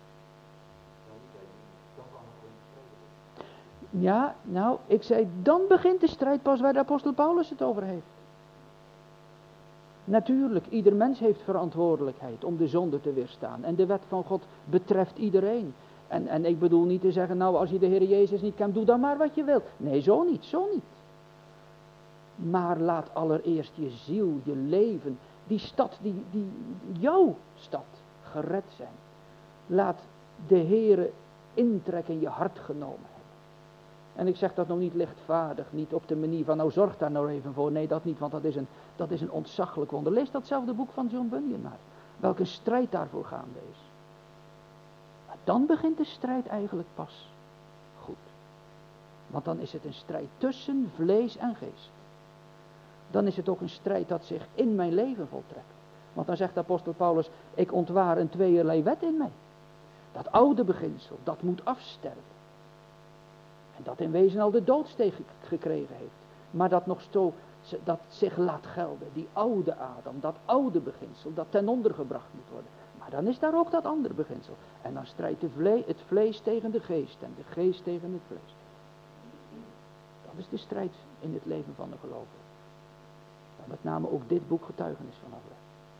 Ja, nou, ik zei, dan begint de strijd pas waar de apostel Paulus het over heeft. Natuurlijk, ieder mens heeft verantwoordelijkheid om de zonde te weerstaan. En de wet van God betreft iedereen. En, en ik bedoel niet te zeggen, nou, als je de Heer Jezus niet kent, doe dan maar wat je wilt. Nee, zo niet, zo niet. Maar laat allereerst je ziel, je leven, die stad, die, die jouw stad, gered zijn. Laat de Heere intrek in je hart genomen hebben. En ik zeg dat nog niet lichtvaardig, niet op de manier van, nou zorg daar nou even voor. Nee, dat niet, want dat is een, dat is een ontzaglijk wonder. Lees datzelfde boek van John Bunyan maar. Welke strijd daarvoor gaande is. Maar dan begint de strijd eigenlijk pas goed. Want dan is het een strijd tussen vlees en geest. Dan is het ook een strijd dat zich in mijn leven voltrekt. Want dan zegt de apostel Paulus, ik ontwaar een tweeërlei wet in mij. Dat oude beginsel, dat moet afsterven. En dat in wezen al de doodsteek gekregen heeft. Maar dat nog zo, dat zich laat gelden. Die oude Adam, dat oude beginsel, dat ten onder gebracht moet worden. Maar dan is daar ook dat andere beginsel. En dan strijdt de vle- het vlees tegen de geest en de geest tegen het vlees. Dat is de strijd in het leven van de gelovige. Waar met name ook dit boek getuigenis van aflegt.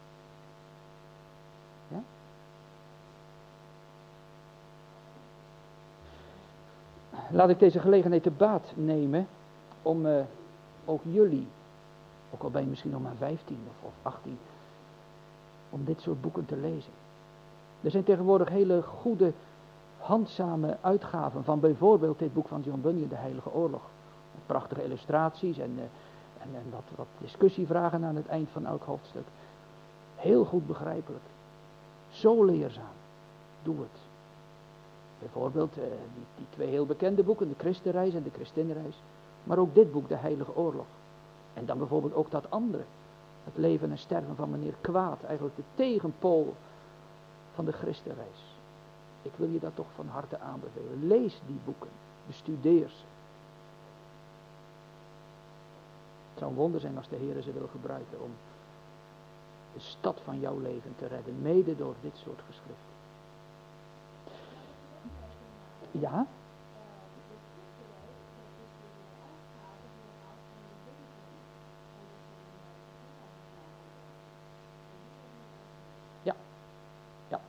Ja? Laat ik deze gelegenheid te baat nemen om uh, ook jullie, ook al ben je misschien nog maar vijftien of, of achttien, om dit soort boeken te lezen. Er zijn tegenwoordig hele goede, handzame uitgaven van bijvoorbeeld dit boek van John Bunyan, De Heilige Oorlog. Met prachtige illustraties en, uh, en, en wat, wat discussievragen aan het eind van elk hoofdstuk. Heel goed begrijpelijk. Zo leerzaam. Doe het. Bijvoorbeeld uh, die, die twee heel bekende boeken, de Christenreis en de Christinnenreis. Maar ook dit boek, De Heilige Oorlog. En dan bijvoorbeeld ook dat andere. Het leven en sterven van meneer Kwaad. Eigenlijk de tegenpool van de Christenreis. Ik wil je dat toch van harte aanbevelen. Lees die boeken. Bestudeer ze. Het zou een wonder zijn als de Heer ze wil gebruiken om de stad van jouw leven te redden. Mede door dit soort geschriften. Ja? Ja. Ja.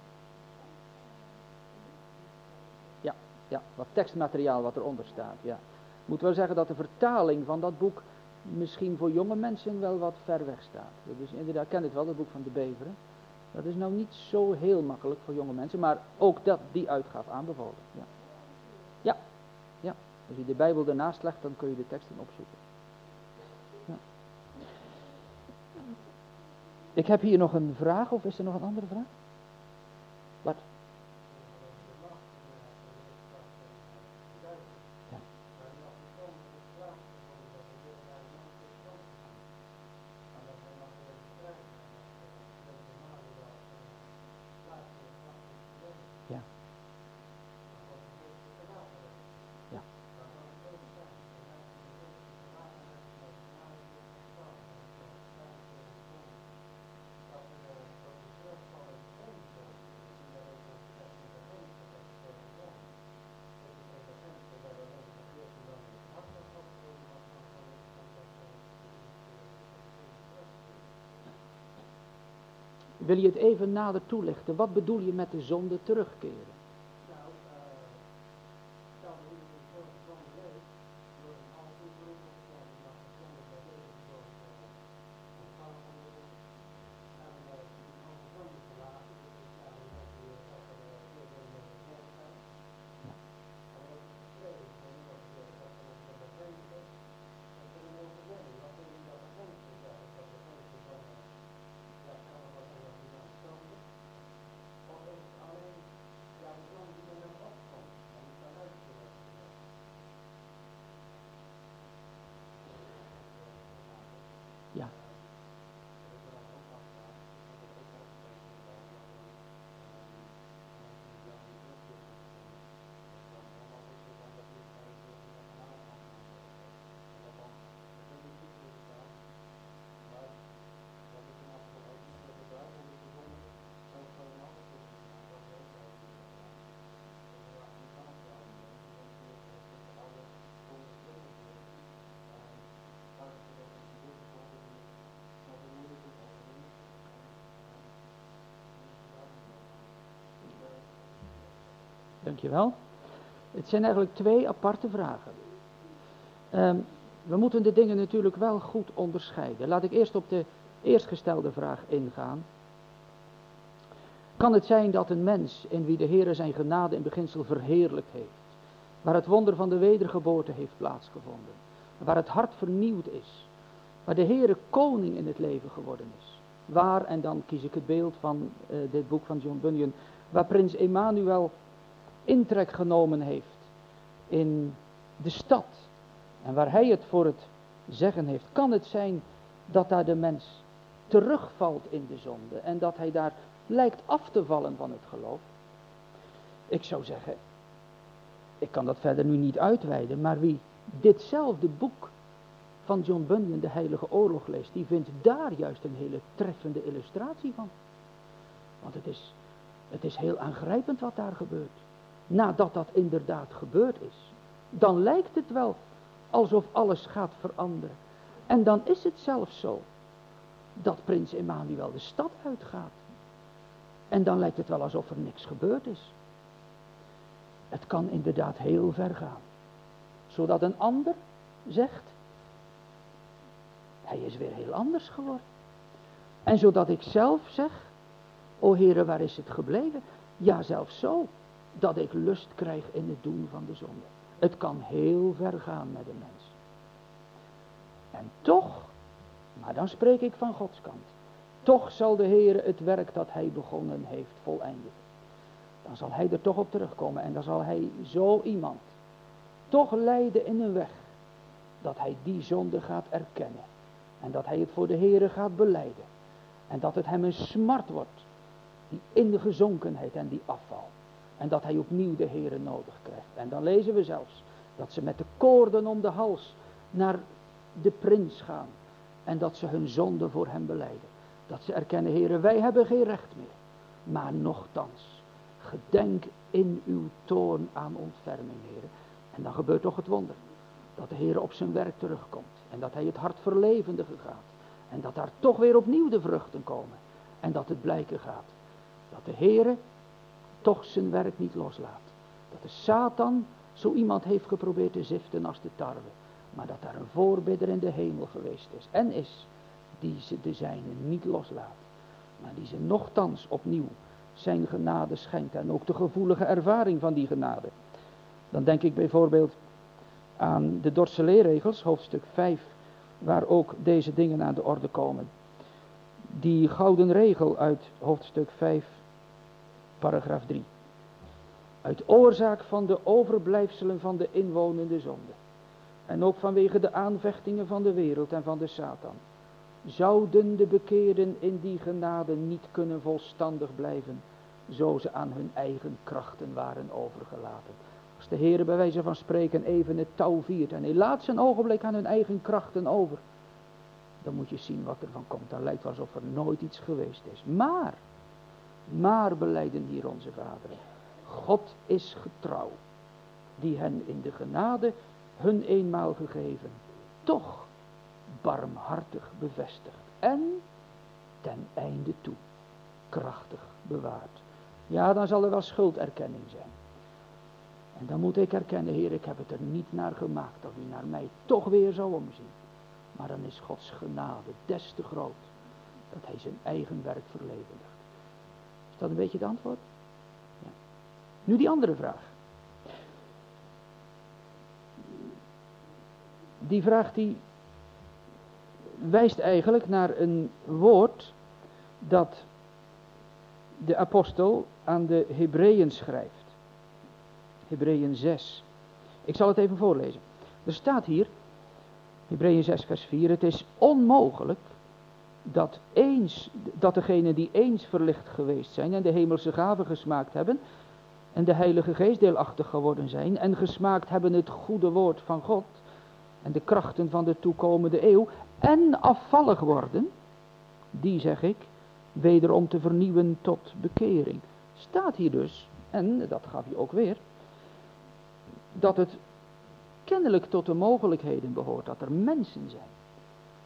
Ja, ja, wat tekstmateriaal wat eronder staat, ja. Ik moet wel zeggen dat de vertaling van dat boek misschien voor jonge mensen wel wat ver weg staat. Dus inderdaad, ik ken het wel, het boek van de Beveren. Dat is nou niet zo heel makkelijk voor jonge mensen, maar ook dat, die uitgave aanbevolen. Ja. Ja, ja. Als je de Bijbel ernaast legt, dan kun je de teksten opzoeken. Ja. Ik heb hier nog een vraag, of is er nog een andere vraag? Wat? Ja. Ja. Ja. Wil je het even nader toelichten? Wat bedoel je met de zonde terugkeren? Dankjewel. Het zijn eigenlijk twee aparte vragen. Um, we moeten de dingen natuurlijk wel goed onderscheiden. Laat ik eerst op de eerstgestelde vraag ingaan. Kan het zijn dat een mens in wie de Heere zijn genade in beginsel verheerlijkt heeft, waar het wonder van de wedergeboorte heeft plaatsgevonden, waar het hart vernieuwd is, waar de Heere koning in het leven geworden is, waar, en dan kies ik het beeld van uh, dit boek van John Bunyan, waar prins Emmanuel intrek genomen heeft in de stad en waar hij het voor het zeggen heeft, kan het zijn dat daar de mens terugvalt in de zonde en dat hij daar lijkt af te vallen van het geloof? Ik zou zeggen, ik kan dat verder nu niet uitweiden, maar wie ditzelfde boek van John Bunyan, de Heilige Oorlog, leest, die vindt daar juist een hele treffende illustratie van. Want het is, het is heel aangrijpend wat daar gebeurt. Nadat dat inderdaad gebeurd is, dan lijkt het wel alsof alles gaat veranderen. En dan is het zelfs zo dat prins Emmanuel de stad uitgaat. En dan lijkt het wel alsof er niks gebeurd is. Het kan inderdaad heel ver gaan. Zodat een ander zegt, hij is weer heel anders geworden. En zodat ik zelf zeg, o Heere, waar is het gebleven? Ja, zelfs zo, dat ik lust krijg in het doen van de zonde. Het kan heel ver gaan met een mens. En toch, maar dan spreek ik van Gods kant, toch zal de Heere het werk dat hij begonnen heeft voleindigen. Dan zal hij er toch op terugkomen en dan zal hij zo iemand toch leiden in een weg dat hij die zonde gaat erkennen. En dat hij het voor de Heere gaat belijden. En dat het hem een smart wordt, die ingezonkenheid en die afval. En dat hij opnieuw de Heere nodig krijgt. En dan lezen we zelfs dat ze met de koorden om de hals naar de prins gaan. En dat ze hun zonde voor hem belijden. Dat ze erkennen, Heere, wij hebben geen recht meer. Maar nochtans, gedenk in uw toorn aan ontferming, Heere. En dan gebeurt toch het wonder. Dat de Heere op zijn werk terugkomt. En dat hij het hart verlevendigen gaat. En dat daar toch weer opnieuw de vruchten komen. En dat het blijken gaat. Dat de Heere toch zijn werk niet loslaat. Dat de Satan zo iemand heeft geprobeerd te ziften als de tarwe. Maar dat daar een voorbidder in de hemel geweest is. En is. Die ze de zijne niet loslaat. Maar die ze nochtans opnieuw zijn genade schenkt. En ook de gevoelige ervaring van die genade. Dan denk ik bijvoorbeeld aan de Dordtse leerregels, hoofdstuk vijf, waar ook deze dingen aan de orde komen. Die gouden regel uit hoofdstuk vijf, paragraaf drie. Uit oorzaak van de overblijfselen van de inwonende zonde, en ook vanwege de aanvechtingen van de wereld en van de Satan, zouden de bekeerden in die genade niet kunnen volstandig blijven, zo ze aan hun eigen krachten waren overgelaten. Als de Heere bij wijze van spreken even het touw viert en hij laat zijn ogenblik aan hun eigen krachten over, dan moet je zien wat er van komt. Dan lijkt het alsof er nooit iets geweest is. Maar, maar belijden hier onze vaderen, God is getrouw, die hen in de genade hun eenmaal gegeven, toch barmhartig bevestigt en ten einde toe krachtig bewaart. Ja, dan zal er wel schulderkenning zijn. En dan moet ik erkennen, Heer, ik heb het er niet naar gemaakt dat u naar mij toch weer zou omzien. Maar dan is Gods genade des te groot, dat hij zijn eigen werk verlevendigt. Is dat een beetje het antwoord? Ja. Nu die andere vraag. Die vraag die wijst eigenlijk naar een woord dat de apostel aan de Hebreeën schrijft. Hebreeën zes. Ik zal het even voorlezen. Er staat hier, Hebreeën zes vers vier, het is onmogelijk dat eens, dat degenen die eens verlicht geweest zijn en de hemelse gaven gesmaakt hebben en de Heilige Geest deelachtig geworden zijn en gesmaakt hebben het goede woord van God en de krachten van de toekomende eeuw en afvallig worden, die zeg ik, wederom te vernieuwen tot bekering. Staat hier dus, en dat gaf hij ook weer, dat het kennelijk tot de mogelijkheden behoort dat er mensen zijn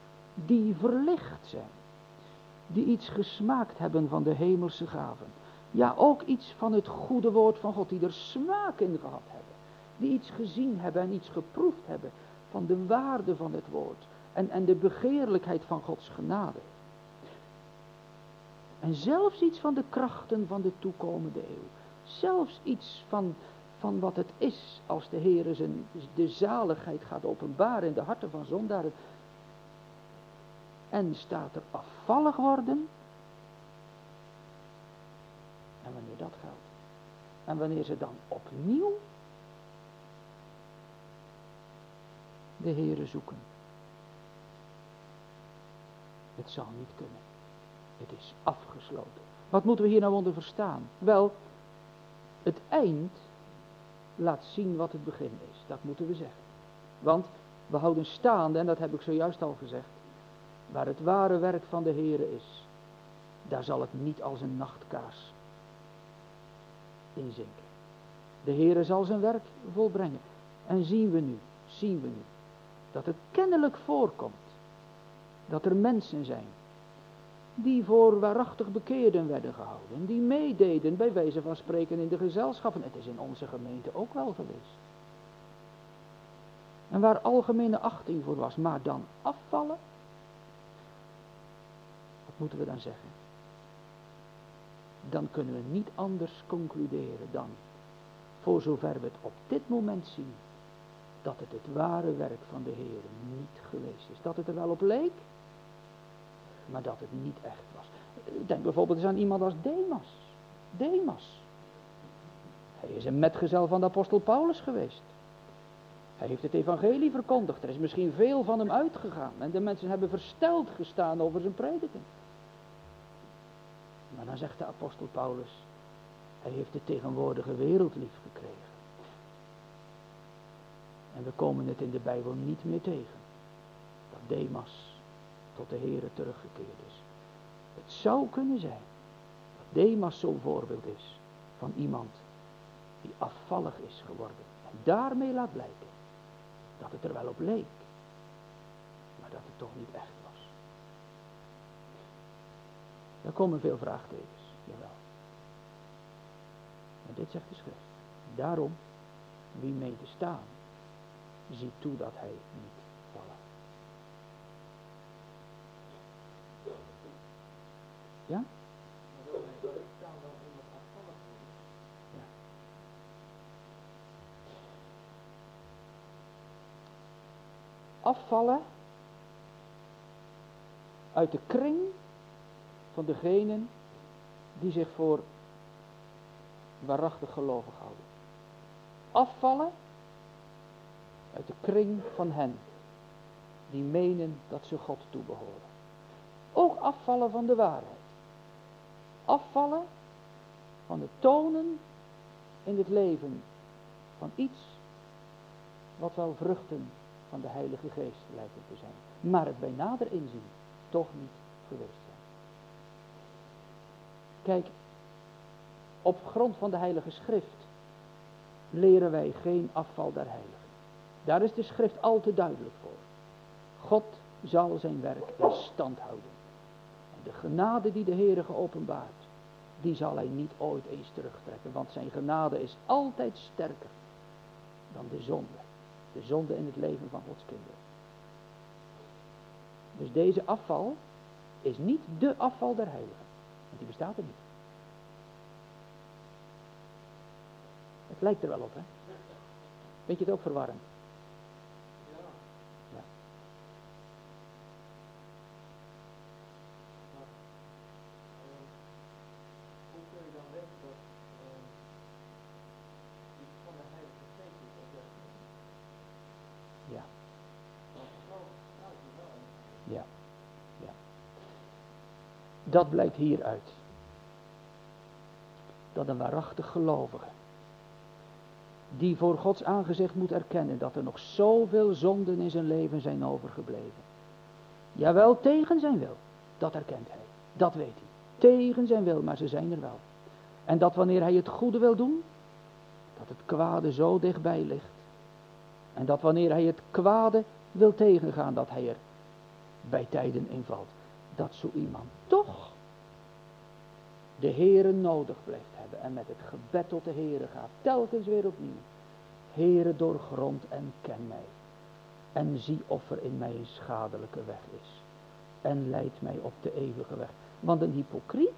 die verlicht zijn, die iets gesmaakt hebben van de hemelse gaven, Ja, ook iets van het goede woord van God, die er smaak in gehad hebben. Die iets gezien hebben en iets geproefd hebben van de waarde van het woord. En, en de begeerlijkheid van Gods genade. En zelfs iets van de krachten van de toekomende eeuw. Zelfs iets van, van wat het is als de Heer zijn, de zaligheid gaat openbaren in de harten van zondaren. En staat er afvallig worden. En wanneer dat geldt. En wanneer ze dan opnieuw de Heere zoeken. Het zal niet kunnen. Het is afgesloten. Wat moeten we hier nou onder verstaan? Wel, het eind laat zien wat het begin is. Dat moeten we zeggen. Want we houden staande, en dat heb ik zojuist al gezegd, waar het ware werk van de Heere is, daar zal het niet als een nachtkaars inzinken. De Heere zal zijn werk volbrengen. En zien we nu, zien we nu, dat het kennelijk voorkomt, dat er mensen zijn, die voor waarachtig bekeerden werden gehouden, die meededen bij wijze van spreken in de gezelschappen. Het is in onze gemeente ook wel geweest. En waar algemene achting voor was, maar dan afvallen, wat moeten we dan zeggen? Dan kunnen we niet anders concluderen dan, voor zover we het op dit moment zien, dat het het ware werk van de Heer niet geweest is. Dat het er wel op leek, maar dat het niet echt was. Denk bijvoorbeeld eens aan iemand als Demas. Demas. Hij is een metgezel van de apostel Paulus geweest. Hij heeft het evangelie verkondigd. Er is misschien veel van hem uitgegaan. En de mensen hebben versteld gestaan over zijn prediking. Maar dan zegt de apostel Paulus, hij heeft de tegenwoordige wereld lief gekregen. En we komen het in de Bijbel niet meer tegen. Dat Demas tot de Heere teruggekeerd is. Het zou kunnen zijn dat Demas zo'n voorbeeld is van iemand die afvallig is geworden. En daarmee laat blijken dat het er wel op leek, maar dat het toch niet echt was. Er komen veel vraagtekens, jawel. Maar dit zegt de schrift. Daarom, wie meent te staan, ziet toe dat hij niet vallen. Ja? Ja. Afvallen uit de kring van degenen die zich voor waarachtig gelovig houden. Afvallen uit de kring van hen die menen dat ze God toebehoren. Ook afvallen van de waarheid. Afvallen van het tonen in het leven van iets wat wel vruchten van de Heilige Geest lijken te zijn. Maar het bij nader inzien toch niet geweest zijn. Kijk, op grond van de Heilige Schrift leren wij geen afval der heiligen. Daar is de Schrift al te duidelijk voor. God zal zijn werk in stand houden. En de genade die de Heere geopenbaart, die zal hij niet ooit eens terugtrekken. Want zijn genade is altijd sterker dan de zonde. De zonde in het leven van Gods kinderen. Dus deze afval is niet de afval der heiligen. Want die bestaat er niet. Het lijkt er wel op, hè? Vind je het ook verwarrend? Ja. Hoe kun je dan weten dat iets van de Heilige Geest is of juist niet? Ja. Want het geloof uit je wel. Ja. Ja. Dat blijkt hieruit. Dat een waarachtig gelovige, die voor Gods aangezicht moet erkennen dat er nog zoveel zonden in zijn leven zijn overgebleven. Jawel, tegen zijn wil. Dat erkent hij. Dat weet hij. Tegen zijn wil, maar ze zijn er wel. En dat wanneer hij het goede wil doen, dat het kwade zo dichtbij ligt. En dat wanneer hij het kwade wil tegengaan, dat hij er bij tijden in valt. Dat zo iemand toch de Heere nodig blijft hebben en met het gebed tot de Heere gaat, telkens weer opnieuw. Heere, doorgrond en ken mij. En zie of er in mij een schadelijke weg is. En leid mij op de eeuwige weg. Want een hypocriet,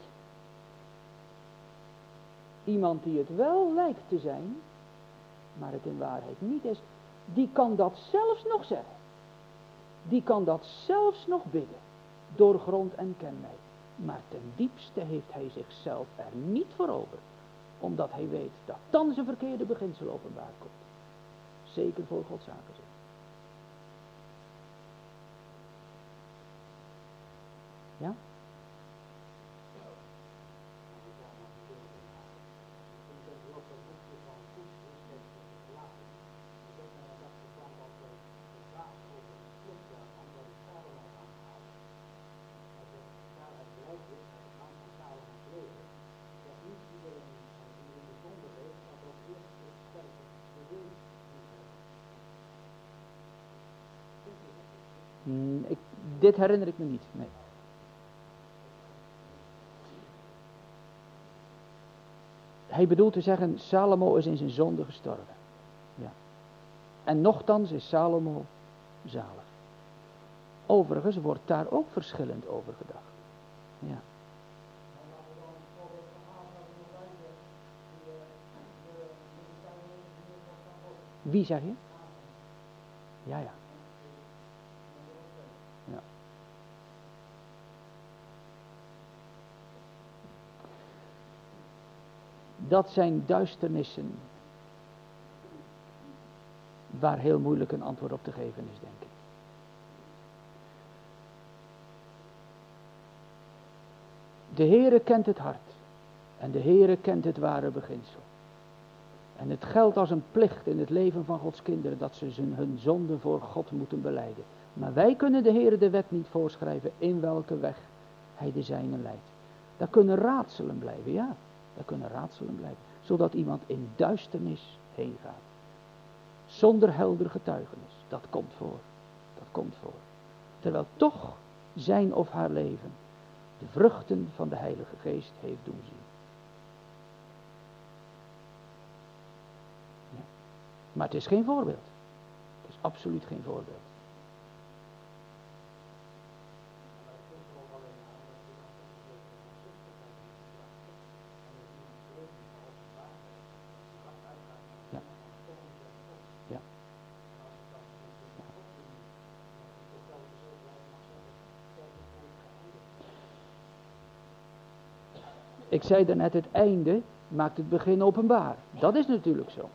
iemand die het wel lijkt te zijn, maar het in waarheid niet is, die kan dat zelfs nog zeggen. Die kan dat zelfs nog bidden. Doorgrond en ken mij. Maar ten diepste heeft hij zichzelf er niet voor over. Omdat hij weet dat dan zijn verkeerde beginsel openbaar komt. Zeker voor Gods aangezicht. Ja? Hmm, ik, dit herinner ik me niet, nee. Hij bedoelt te zeggen, Salomo is in zijn zonde gestorven. Ja. En nochtans is Salomo zalig. Overigens wordt daar ook verschillend over gedacht. Ja. Wie zeg je? Ja, ja. Ja. Dat zijn duisternissen waar heel moeilijk een antwoord op te geven is, denk ik. De Heere kent het hart en de Heere kent het ware beginsel. En het geldt als een plicht in het leven van Gods kinderen dat ze hun zonde voor God moeten belijden. Maar wij kunnen de Heere de wet niet voorschrijven in welke weg hij de zijnen leidt. Daar kunnen raadselen blijven, ja. Daar kunnen raadselen blijven. Zodat iemand in duisternis heen gaat. Zonder helder getuigenis. Dat komt voor. Dat komt voor. Terwijl toch zijn of haar leven de vruchten van de Heilige Geest heeft doen zien. Ja. Maar het is geen voorbeeld. Het is absoluut geen voorbeeld. Ja. Ja. Ik zei daarnet, het einde maakt het begin openbaar. Dat is natuurlijk zo.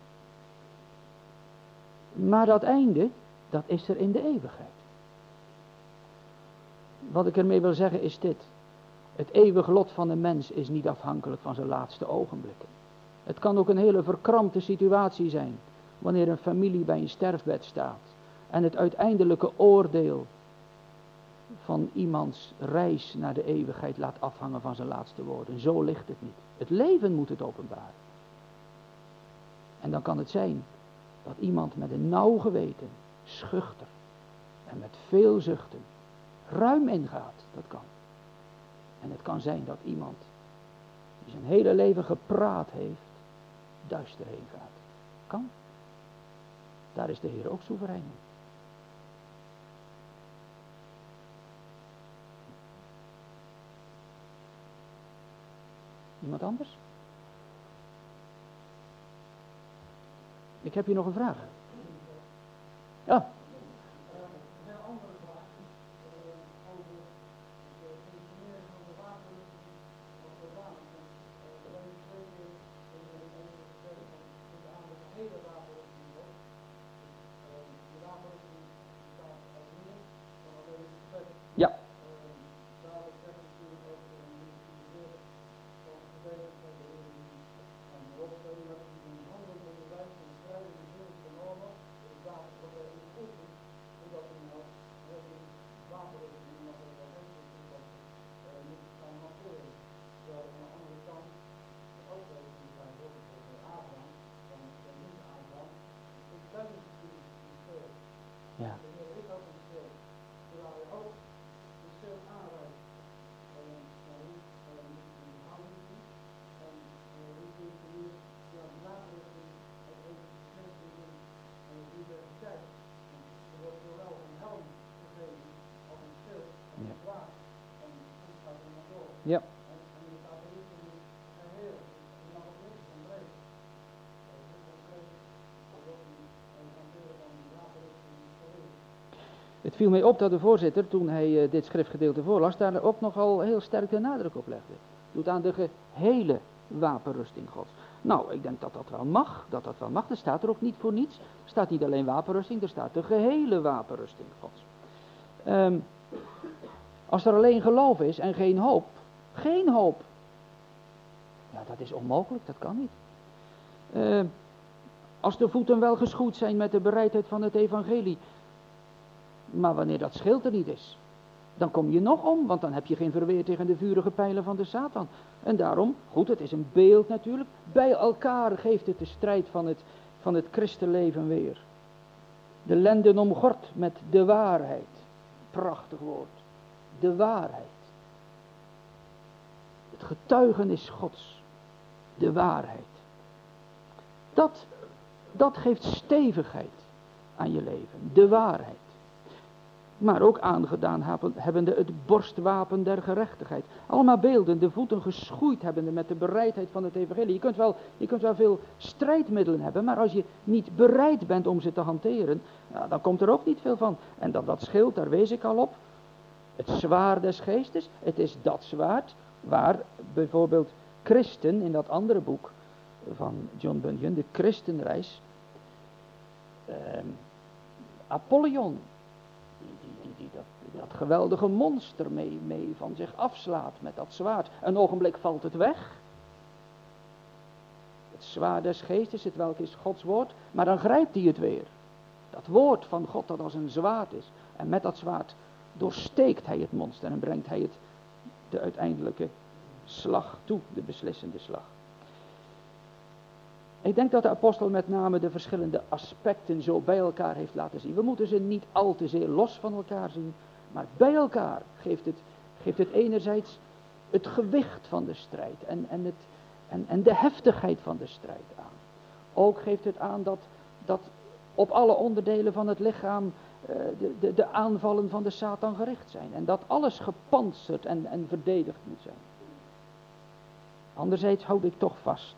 Maar dat einde, dat is er in de eeuwigheid. Wat ik ermee wil zeggen is dit. Het eeuwige lot van de mens is niet afhankelijk van zijn laatste ogenblikken. Het kan ook een hele verkrampte situatie zijn. Wanneer een familie bij een sterfbed staat. En het uiteindelijke oordeel van iemands reis naar de eeuwigheid laat afhangen van zijn laatste woorden. Zo ligt het niet. Het leven moet het openbaren. En dan kan het zijn dat iemand met een nauw geweten, schuchter en met veel zuchten, ruim ingaat. Dat kan. En het kan zijn dat iemand die zijn hele leven gepraat heeft, duister heen gaat. Kan. Daar is de Heer ook soeverein in. Iemand anders? Ik heb hier nog een vraag. Ja. Ja. Het viel mij op dat de voorzitter, toen hij uh, dit schriftgedeelte voorlas, daar ook nogal heel sterk de nadruk op legde. Doet aan de gehele wapenrusting Gods. Nou, ik denk dat dat wel mag, dat dat wel mag. Er staat er ook niet voor niets. Er staat niet alleen wapenrusting, er staat de gehele wapenrusting Gods. Um, als er alleen geloof is en geen hoop, geen hoop. Ja, dat is onmogelijk, dat kan niet. Uh, als de voeten wel geschoeid zijn met de bereidheid van het evangelie, maar wanneer dat schild er niet is, dan kom je nog om, want dan heb je geen verweer tegen de vurige pijlen van de Satan. En daarom, goed, het is een beeld natuurlijk, bij elkaar geeft het de strijd van het, van het christenleven weer. De lenden omgord met de waarheid. Prachtig woord. De waarheid. Het getuigenis Gods. De waarheid. Dat, dat geeft stevigheid aan je leven. De waarheid. Maar ook aangedaan hebbende het borstwapen der gerechtigheid. Allemaal beelden, de voeten geschoeid hebbende met de bereidheid van het evangelie. Je kunt wel, je kunt wel veel strijdmiddelen hebben, maar als je niet bereid bent om ze te hanteren, nou, dan komt er ook niet veel van. En dat, dat schild, daar wees ik al op. Het zwaard des geestes, het is dat zwaard waar bijvoorbeeld Christen in dat andere boek van John Bunyan, de Christenreis, eh, Apollyon, Die, die dat, dat geweldige monster mee, mee van zich afslaat met dat zwaard. Een ogenblik valt het weg. Het zwaard des geestes, het welk is Gods woord. Maar dan grijpt hij het weer. Dat woord van God dat als een zwaard is. En met dat zwaard doorsteekt hij het monster en brengt hij het de uiteindelijke slag toe. De beslissende slag. Ik denk dat de apostel met name de verschillende aspecten zo bij elkaar heeft laten zien. We moeten ze niet al te zeer los van elkaar zien, maar bij elkaar geeft het, geeft het enerzijds het gewicht van de strijd en, en, het, en, en de heftigheid van de strijd aan. Ook geeft het aan dat, dat op alle onderdelen van het lichaam uh, de, de, de aanvallen van de Satan gericht zijn. En dat alles gepantserd en, en verdedigd moet zijn. Anderzijds houd ik toch vast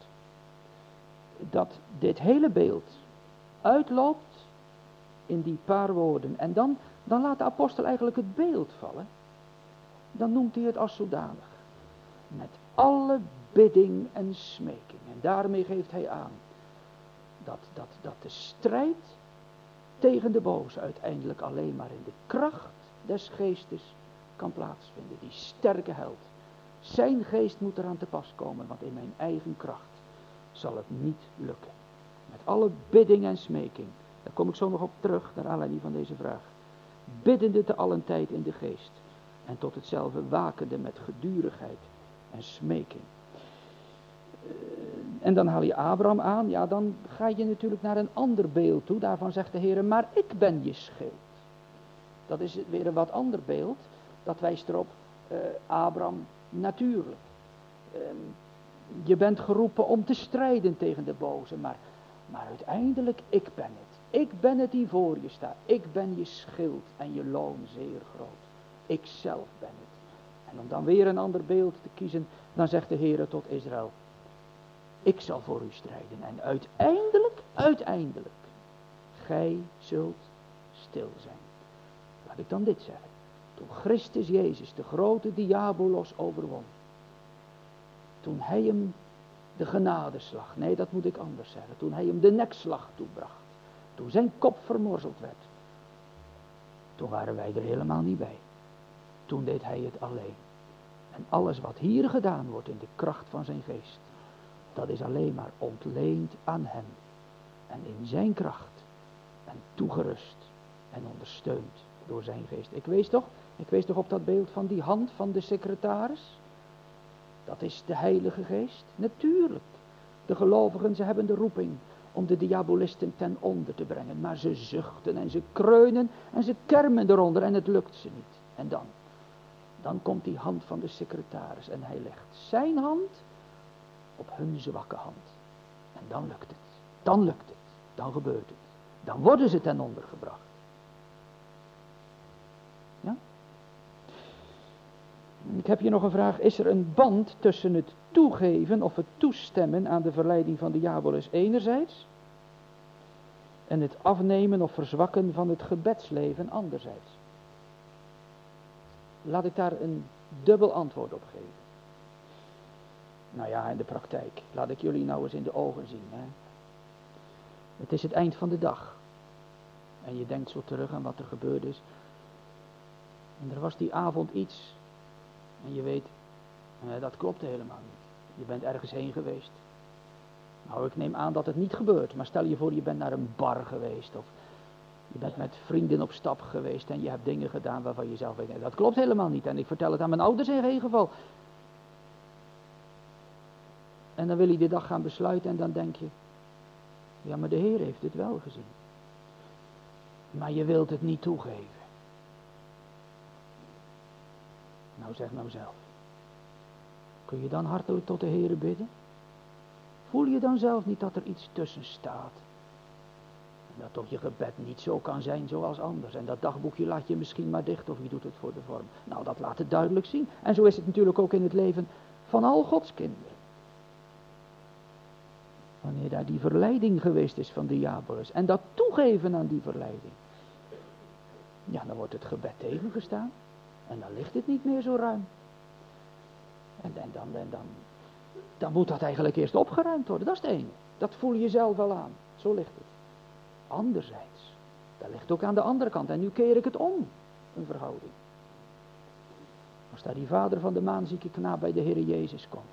dat dit hele beeld uitloopt in die paar woorden. En dan, dan laat de apostel eigenlijk het beeld vallen. Dan noemt hij het als zodanig. Met alle bidding en smeking. En daarmee geeft hij aan dat, dat, dat de strijd tegen de boze uiteindelijk alleen maar in de kracht des geestes kan plaatsvinden. Die sterke held. Zijn geest moet eraan te pas komen, want in mijn eigen kracht zal het niet lukken. Met alle bidding en smeking. Daar kom ik zo nog op terug, naar aanleiding van deze vraag. Biddende te allen tijd in de geest. En tot hetzelfde wakende met gedurigheid en smeking. Uh, en dan haal je Abraham aan. Ja, dan ga je natuurlijk naar een ander beeld toe. Daarvan zegt de Heer, maar ik ben je schild. Dat is weer een wat ander beeld. Dat wijst erop, uh, Abraham natuurlijk. Uh, Je bent geroepen om te strijden tegen de boze, maar, maar uiteindelijk, ik ben het. Ik ben het die voor je staat. Ik ben je schild en je loon zeer groot. Ik zelf ben het. En om dan weer een ander beeld te kiezen, dan zegt de Heer tot Israël, ik zal voor u strijden. En uiteindelijk, uiteindelijk, gij zult stil zijn. Laat ik dan dit zeggen. Toen Christus Jezus de grote diabolos overwon, toen hij hem de genadeslag, nee dat moet ik anders zeggen, toen hij hem de nekslag toebracht, toen zijn kop vermorzeld werd, toen waren wij er helemaal niet bij. Toen deed hij het alleen. En alles wat hier gedaan wordt in de kracht van zijn geest, dat is alleen maar ontleend aan hem. En in zijn kracht. En toegerust en ondersteund door zijn geest. Ik wees toch, ik wees toch op dat beeld van die hand van de secretaris. Dat is de Heilige Geest. Natuurlijk. De gelovigen, ze hebben de roeping om de diabolisten ten onder te brengen. Maar ze zuchten en ze kreunen en ze kermen eronder en het lukt ze niet. En dan, dan komt die hand van de secretaris en hij legt zijn hand op hun zwakke hand. En dan lukt het. Dan lukt het. Dan gebeurt het. Dan worden ze ten onder gebracht. Ja? Ik heb hier nog een vraag. Is er een band tussen het toegeven of het toestemmen aan de verleiding van de diabolus enerzijds en het afnemen of verzwakken van het gebedsleven anderzijds? Laat ik daar een dubbel antwoord op geven. Nou ja, in de praktijk. Laat ik jullie nou eens in de ogen zien. Hè. Het is het eind van de dag. En je denkt zo terug aan wat er gebeurd is. En er was die avond iets. En je weet, eh, dat klopte helemaal niet. Je bent ergens heen geweest. Nou, ik neem aan dat het niet gebeurt. Maar stel je voor, je bent naar een bar geweest. Of je bent met vrienden op stap geweest. En je hebt dingen gedaan waarvan je zelf weet, dat klopt helemaal niet. En ik vertel het aan mijn ouders in geen geval. En dan wil je de dag gaan besluiten en dan denk je, ja, maar de Heer heeft het wel gezien. Maar je wilt het niet toegeven. Nou, zeg nou zelf. Kun je dan hartelijk tot de Heer bidden? Voel je dan zelf niet dat er iets tussen staat? En dat toch je gebed niet zo kan zijn zoals anders. En dat dagboekje laat je misschien maar dicht of je doet het voor de vorm. Nou, dat laat het duidelijk zien. En zo is het natuurlijk ook in het leven van al Gods kinderen. Wanneer daar die verleiding geweest is van Diabolus. En dat toegeven aan die verleiding. Ja, dan wordt het gebed tegengestaan. En dan ligt het niet meer zo ruim. En, en, dan, en dan, dan moet dat eigenlijk eerst opgeruimd worden. Dat is het ene. Dat voel je zelf wel aan. Zo ligt het. Anderzijds. Dat ligt ook aan de andere kant. En nu keer ik het om. Een verhouding. Als daar die vader van de maanzieke knaap bij de Heer Jezus komt.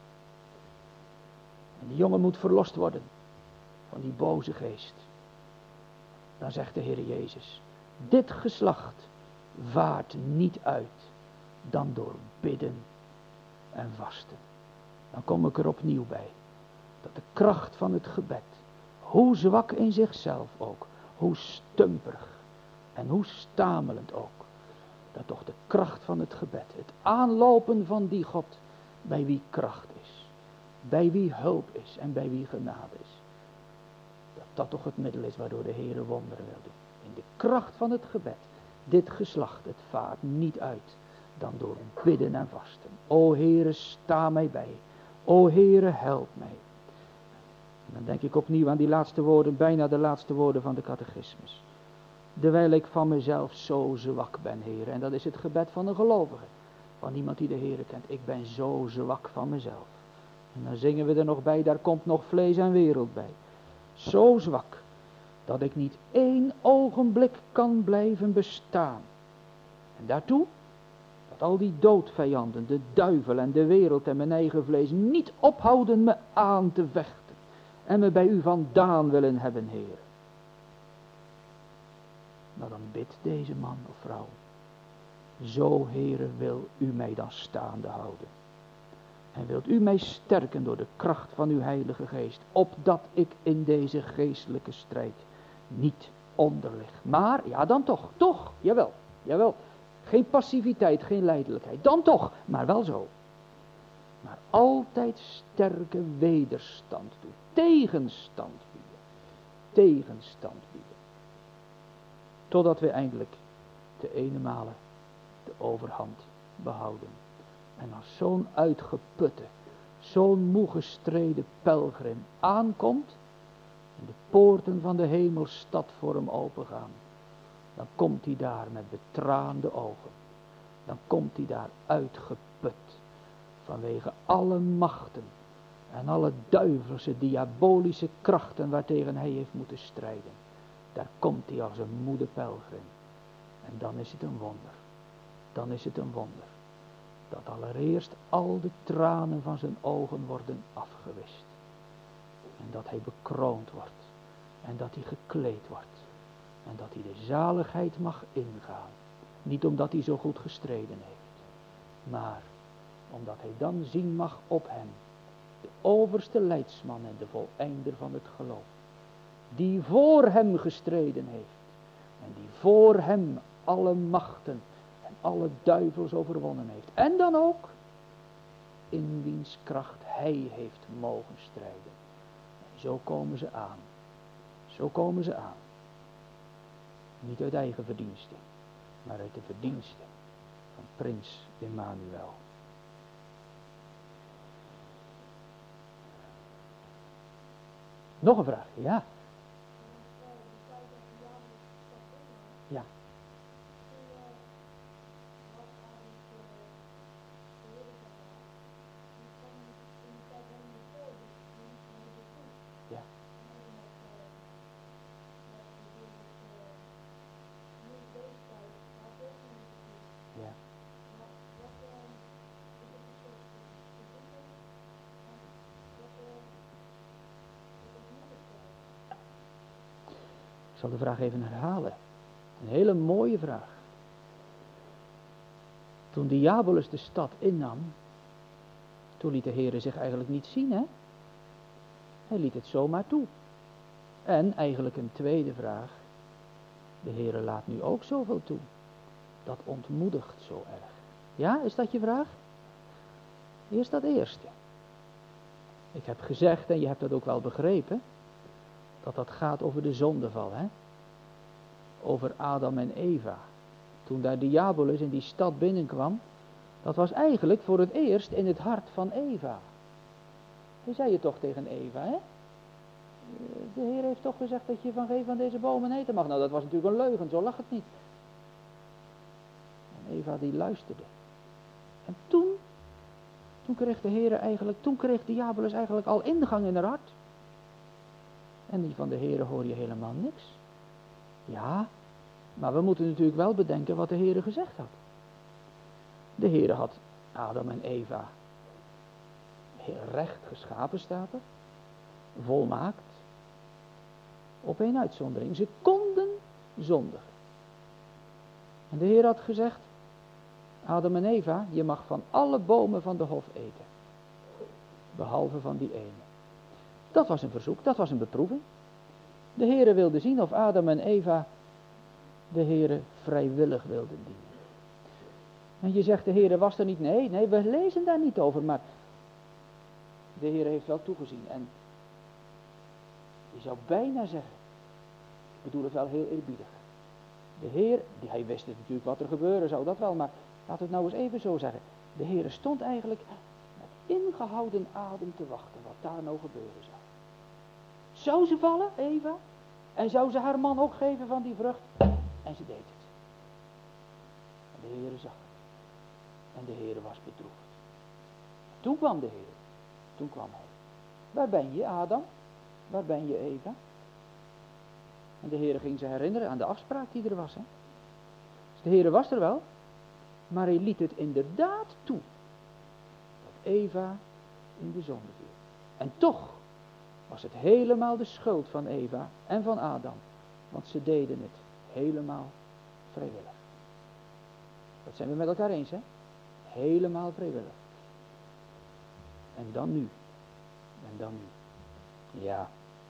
En die jongen moet verlost worden. Van die boze geest. Dan zegt de Heer Jezus. Dit geslacht vaart niet uit. Dan door bidden en vasten. Dan kom ik er opnieuw bij. Dat de kracht van het gebed. Hoe zwak in zichzelf ook. Hoe stumperig. En hoe stamelend ook. Dat toch de kracht van het gebed. Het aanlopen van die God. Bij wie kracht is. Bij wie hulp is. En bij wie genade is. Dat dat toch het middel is waardoor de Heere wonderen wil doen. In de kracht van het gebed. Dit geslacht, het vaart niet uit. Dan door bidden en vasten. O Heere, sta mij bij. O Heere, help mij. En dan denk ik opnieuw aan die laatste woorden. Bijna de laatste woorden van de catechismus. Terwijl ik van mezelf zo zwak ben, Heere. En dat is het gebed van een gelovige. Van iemand die de Heere kent. Ik ben zo zwak van mezelf. En dan zingen we er nog bij. Daar komt nog vlees en wereld bij. Zo zwak. Dat ik niet één ogenblik kan blijven bestaan. En daartoe. Dat al die doodvijanden. De duivel en de wereld en mijn eigen vlees. Niet ophouden me aan te vechten. En me bij u vandaan willen hebben, Heer. Nou, dan bidt deze man of vrouw. Zo, Heere, wil u mij dan staande houden. En wilt u mij sterken door de kracht van uw Heilige Geest. Opdat ik in deze geestelijke strijd niet onderlig. Maar, ja dan toch, toch, jawel, jawel. Geen passiviteit, geen lijdelijkheid. Dan toch, maar wel zo. Maar altijd sterke wederstand doen. Tegenstand bieden. Tegenstand bieden. Totdat we eindelijk te ene male de overhand behouden. En als zo'n uitgeputte, zo'n moe gestreden pelgrim aankomt. En de poorten van de hemelstad voor hem opengaan. Dan komt hij daar met betraande ogen. Dan komt hij daar uitgeput. Vanwege alle machten. En alle duivelse, diabolische krachten waartegen hij heeft moeten strijden. Daar komt hij als een moede pelgrim. En dan is het een wonder. Dan is het een wonder. Dat allereerst al de tranen van zijn ogen worden afgewist. En dat hij bekroond wordt. En dat hij gekleed wordt. En dat hij de zaligheid mag ingaan. Niet omdat hij zo goed gestreden heeft. Maar omdat hij dan zien mag op hem. De overste leidsman en de voleinder van het geloof. Die voor hem gestreden heeft. En die voor hem alle machten en alle duivels overwonnen heeft. En dan ook in wiens kracht hij heeft mogen strijden. En zo komen ze aan. Zo komen ze aan. Niet uit eigen verdiensten, maar uit de verdiensten van prins Emmanuel. Nog een vraag, ja. Ja. Ik zal de vraag even herhalen. Een hele mooie vraag. Toen Diabolus de stad innam, toen liet de Heere zich eigenlijk niet zien, hè? Hij liet het zomaar toe. En eigenlijk een tweede vraag. De Heere laat nu ook zoveel toe. Dat ontmoedigt zo erg. Ja, is dat je vraag? Eerst dat eerste. Ik heb gezegd, en je hebt dat ook wel begrepen, dat dat gaat over de zondeval, hè? Over Adam en Eva. Toen daar Diabolus in die stad binnenkwam, dat was eigenlijk voor het eerst in het hart van Eva. Hij zei het toch tegen Eva, hè? De Heer heeft toch gezegd dat je van geen van deze bomen eten mag. Nou, dat was natuurlijk een leugen, zo lag het niet. En Eva die luisterde. En toen, toen kreeg de Heer eigenlijk, toen kreeg Diabolus eigenlijk al ingang in haar hart. En die van de Heer hoor je helemaal niks. Ja, maar we moeten natuurlijk wel bedenken wat de Heer gezegd had. De Heer had Adam en Eva heel recht geschapen, staat er. Volmaakt. Op één uitzondering. Ze konden zondigen. En de Heer had gezegd, Adam en Eva, je mag van alle bomen van de hof eten. Behalve van die ene. Dat was een verzoek, dat was een beproeving. De Heer wilde zien of Adam en Eva de Heer vrijwillig wilden dienen. En je zegt, de Heer was er niet. Nee, nee, we lezen daar niet over, maar de Heer heeft wel toegezien. En je zou bijna zeggen, ik bedoel het wel heel eerbiedig. De Heer, die, hij wist natuurlijk wat er gebeuren zou, dat wel, maar laten we het nou eens even zo zeggen. De Heer stond eigenlijk met ingehouden adem te wachten wat daar nou gebeuren zou. Zou ze vallen, Eva? En zou ze haar man ook geven van die vrucht? En ze deed het. En de Heer zag het. En de Heer was bedroefd. Toen kwam de Heer. Toen kwam hij. Waar ben je, Adam? Waar ben je, Eva? En de Heer ging ze herinneren aan de afspraak die er was. Hè? Dus de Heer was er wel. Maar hij liet het inderdaad toe. Dat Eva in de zonde viel. En toch was het helemaal de schuld van Eva en van Adam. Want ze deden het helemaal vrijwillig. Dat zijn we met elkaar eens, hè? Helemaal vrijwillig. En dan nu. En dan nu. Ja.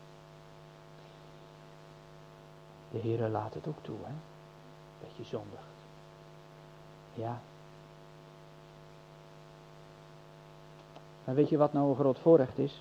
De Heere laat het ook toe, hè? Dat je zondigt. Ja. Maar weet je wat nou een groot voorrecht is?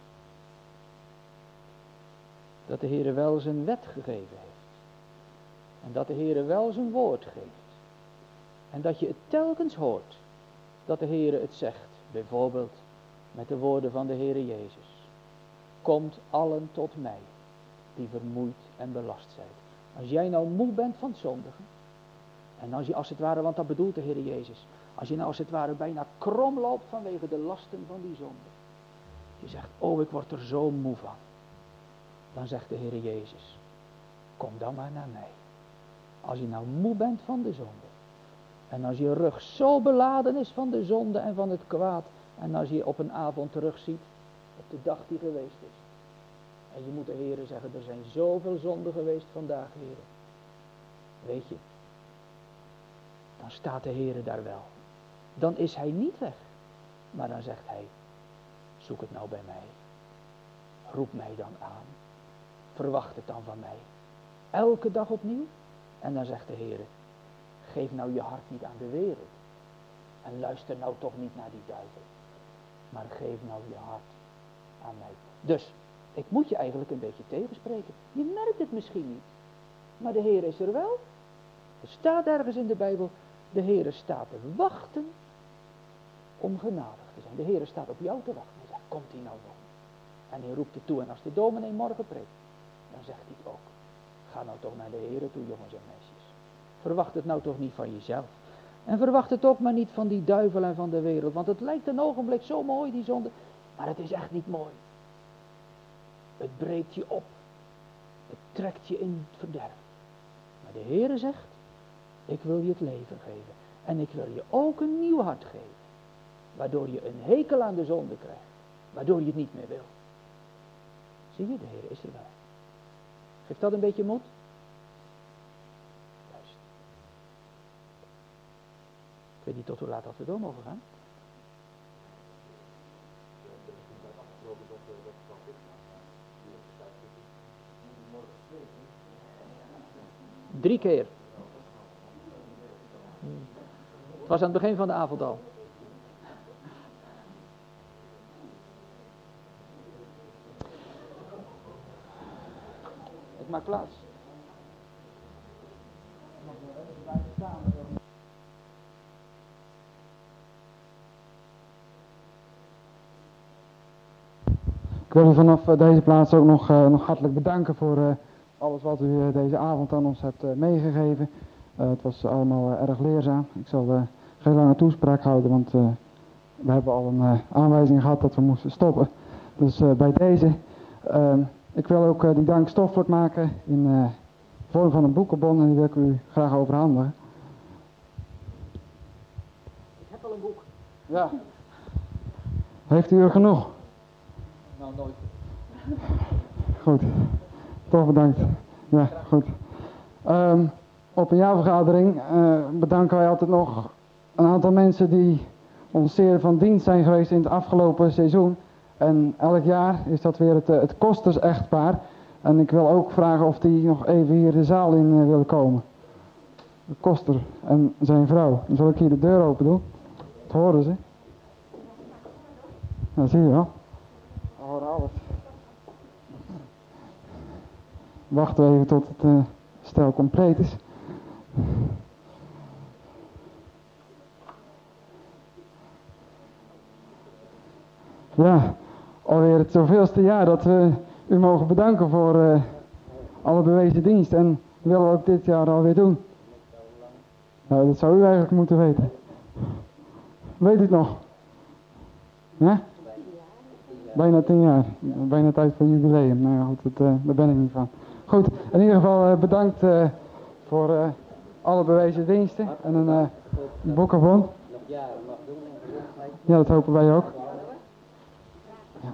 Dat de Heere wel zijn wet gegeven heeft. En dat de Heere wel zijn woord geeft. En dat je het telkens hoort. Dat de Heere het zegt. Bijvoorbeeld met de woorden van de Heere Jezus. Komt allen tot mij. Die vermoeid en belast zijn. Als jij nou moe bent van het zondigen. En als je als het ware, want dat bedoelt de Heere Jezus. Als je nou als het ware bijna krom loopt vanwege de lasten van die zonde. Je zegt, oh ik word er zo moe van. Dan zegt de Heere Jezus, kom dan maar naar mij. Als je nou moe bent van de zonde. En als je rug zo beladen is van de zonde en van het kwaad. En als je op een avond terugziet, op de dag die geweest is. En je moet de Heere zeggen, er zijn zoveel zonden geweest vandaag, Heere. Weet je, dan staat de Heere daar wel. Dan is hij niet weg. Maar dan zegt hij, zoek het nou bij mij. Roep mij dan aan. Verwacht het dan van mij. Elke dag opnieuw. En dan zegt de Heere, geef nou je hart niet aan de wereld. En luister nou toch niet naar die duivel. Maar geef nou je hart aan mij. Dus, ik moet je eigenlijk een beetje tegenspreken. Je merkt het misschien niet. Maar de Heer is er wel. Er staat ergens in de Bijbel, de Heer staat te wachten om genadig te zijn. De Heer staat op jou te wachten. Hij zegt, komt hij nou nog? En hij roept het toe. En als de dominee morgen preekt, dan zegt hij het ook. Ga nou toch naar de Heer toe, jongens en meisjes. Verwacht het nou toch niet van jezelf. En verwacht het ook maar niet van die duivel en van de wereld. Want het lijkt een ogenblik zo mooi, die zonde. Maar het is echt niet mooi. Het breekt je op. Het trekt je in het verderf. Maar de Heere zegt, ik wil je het leven geven. En ik wil je ook een nieuw hart geven. Waardoor je een hekel aan de zonde krijgt. Waardoor je het niet meer wil. Zie je, de Heer is er wel. Geeft dat een beetje moed? Ik weet niet tot hoe laat dat we door mogen gaan. Drie keer. Het was aan het begin van de avond al. Ik maak plaats. Ik wil u vanaf deze plaats ook nog, uh, nog hartelijk bedanken voor uh, alles wat u uh, deze avond aan ons hebt uh, meegegeven. Uh, het was allemaal uh, erg leerzaam. Ik zal uh, geen lange toespraak houden, want uh, we hebben al een uh, aanwijzing gehad dat we moesten stoppen. Dus uh, bij deze, uh, ik wil ook uh, die dank stoffelijk maken in uh, vorm van een boekenbon en die wil ik u graag overhandigen. Ik heb al een boek. Ja. Heeft u er genoeg? Nou, nooit. Goed. Toch bedankt. Ja, goed. Um, op een jaarvergadering uh, bedanken wij altijd nog een aantal mensen die ons zeer van dienst zijn geweest in het afgelopen seizoen. En elk jaar is dat weer het, het Kosters-echtpaar. En ik wil ook vragen of die nog even hier de zaal in uh, willen komen. De Koster en zijn vrouw. Dan zal ik hier de deur open doen. Dat horen ze. Dat zie je wel. We horen alles. Wachten we even tot het uh, stel compleet is. Ja, alweer het zoveelste jaar dat we u mogen bedanken voor uh, alle bewezen dienst. En willen we ook dit jaar alweer doen. Nou, dat zou u eigenlijk moeten weten. Weet u het nog? Ja? Bijna tien jaar. Bijna tijd voor jubileum. Nou ja, goed, dat, uh, daar ben ik niet van. Goed, in ieder geval uh, bedankt uh, voor uh, alle bewezen diensten. En een uh, boekenbon. Ja, dat hopen wij ook. Ja.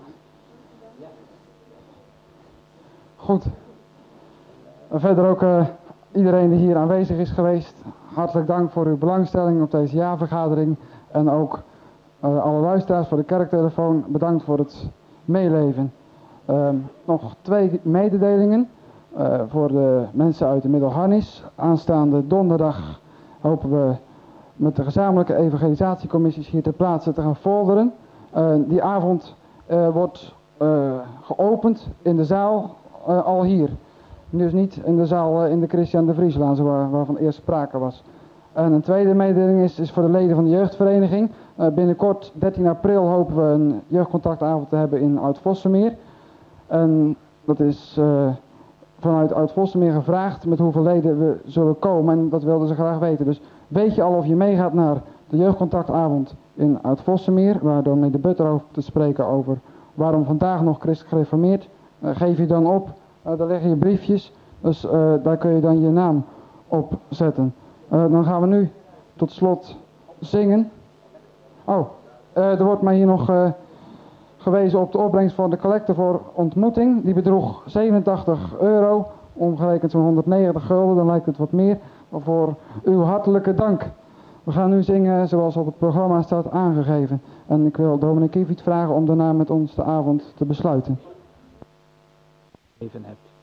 Goed. En verder ook uh, iedereen die hier aanwezig is geweest. Hartelijk dank voor uw belangstelling op deze jaarvergadering. En ook uh, alle luisteraars voor de kerktelefoon. Bedankt voor het meeleven. Uh, nog twee mededelingen. Uh, voor de mensen uit de Middelharnis. Aanstaande donderdag hopen we met de gezamenlijke evangelisatiecommissies hier ter plaatse te gaan folderen. Uh, die avond uh, wordt uh, geopend in de zaal uh, al hier. Dus niet in de zaal uh, in de Christian de Vrieslaan, waar, waarvan eerst sprake was. En een tweede mededeling is, is voor de leden van de jeugdvereniging. Uh, binnenkort, dertien april, hopen we een jeugdcontactavond te hebben in Oud-Vossemeer. En dat is uh, vanuit Oud-Vossemeer gevraagd met hoeveel leden we zullen komen. En dat wilden ze graag weten. Dus weet je al of je meegaat naar de jeugdcontactavond in Oud-Vossemeer, waar dominee de Butter over te spreken over waarom vandaag nog christelijk gereformeerd. Uh, geef je dan op, uh, daar liggen je briefjes, dus uh, daar kun je dan je naam op zetten. Uh, dan gaan we nu tot slot zingen. Oh, uh, er wordt mij hier nog uh, gewezen op de opbrengst van de collecte voor ontmoeting. Die bedroeg zevenentachtig euro, omgerekend zo'n honderdnegentig gulden, dan lijkt het wat meer. Maar voor uw hartelijke dank. We gaan nu zingen zoals op het programma staat aangegeven. En ik wil dominee Kiefiet vragen om daarna met ons de avond te besluiten. Even hebt.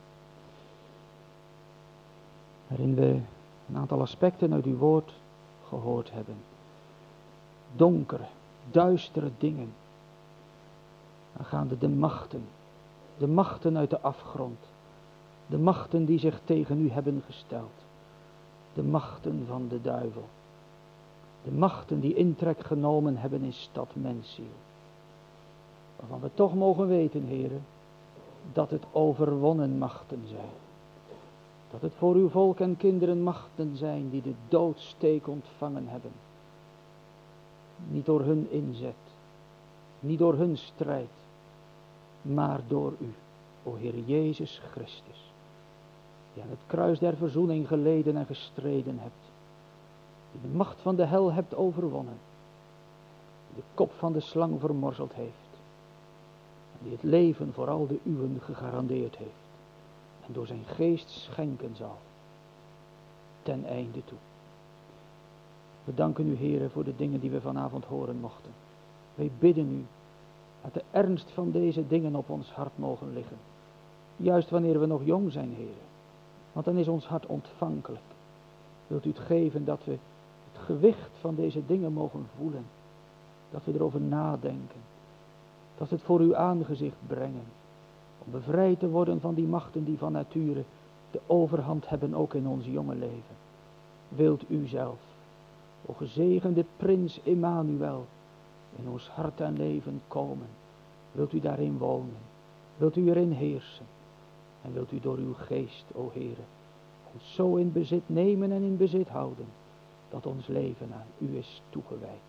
Waarin we een aantal aspecten uit uw woord gehoord hebben. Donkere, duistere dingen. Aangaande de machten. De machten uit de afgrond. De machten die zich tegen u hebben gesteld. De machten van de duivel. De machten die intrek genomen hebben in stad mensziel. Waarvan we toch mogen weten, heren, dat het overwonnen machten zijn. Dat het voor uw volk en kinderen machten zijn die de doodsteek ontvangen hebben. Niet door hun inzet, niet door hun strijd, maar door u, o Heer Jezus Christus, die aan het kruis der verzoening geleden en gestreden hebt, die de macht van de hel hebt overwonnen, die de kop van de slang vermorzeld heeft, en die het leven voor al de uwen gegarandeerd heeft, en door zijn geest schenken zal, ten einde toe. We danken u, Heere, voor de dingen die we vanavond horen mochten. Wij bidden u dat de ernst van deze dingen op ons hart mogen liggen. Juist wanneer we nog jong zijn, Heere. Want dan is ons hart ontvankelijk. Wilt u het geven dat we het gewicht van deze dingen mogen voelen. Dat we erover nadenken. Dat we het voor uw aangezicht brengen. Om bevrijd te worden van die machten die van nature de overhand hebben ook in ons jonge leven. Wilt u zelf, o gezegende prins Emmanuel, in ons hart en leven komen. Wilt u daarin wonen. Wilt u erin heersen. En wilt u door uw geest, o Heere, ons zo in bezit nemen en in bezit houden, dat ons leven aan u is toegewijd.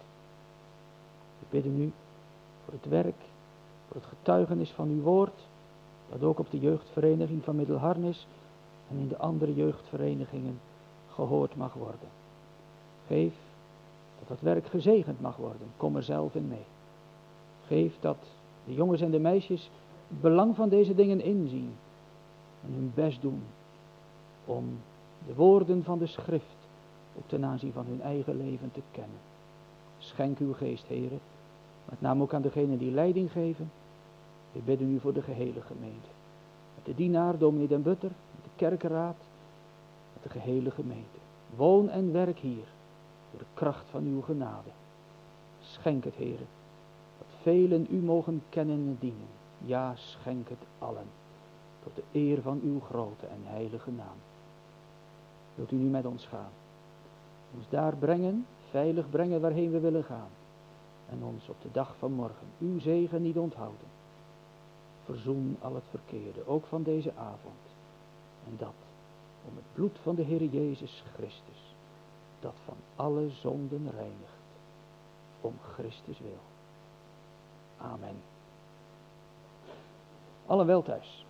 We bidden u voor het werk, voor het getuigenis van uw woord, dat ook op de jeugdvereniging van Middelharnis en in de andere jeugdverenigingen gehoord mag worden. Geef dat dat werk gezegend mag worden. Kom er zelf in mee. Geef dat de jongens en de meisjes het belang van deze dingen inzien en hun best doen om de woorden van de schrift ook ten aanzien van hun eigen leven te kennen. Schenk uw geest, Heere, met name ook aan degenen die leiding geven. We bidden u voor de gehele gemeente. Met de dienaar, dominee Den Butter, met de kerkenraad, met de gehele gemeente. Woon en werk hier, door de kracht van uw genade. Schenk het, Heere, dat velen u mogen kennen en dienen. Ja, schenk het allen, tot de eer van uw grote en heilige naam. Wilt u nu met ons gaan? Ons daar brengen, veilig brengen waarheen we willen gaan. En ons op de dag van morgen uw zegen niet onthouden. Verzoen al het verkeerde, ook van deze avond. En dat om het bloed van de Heer Jezus Christus, dat van alle zonden reinigt. Om Christus wil. Amen. Allen wel thuis.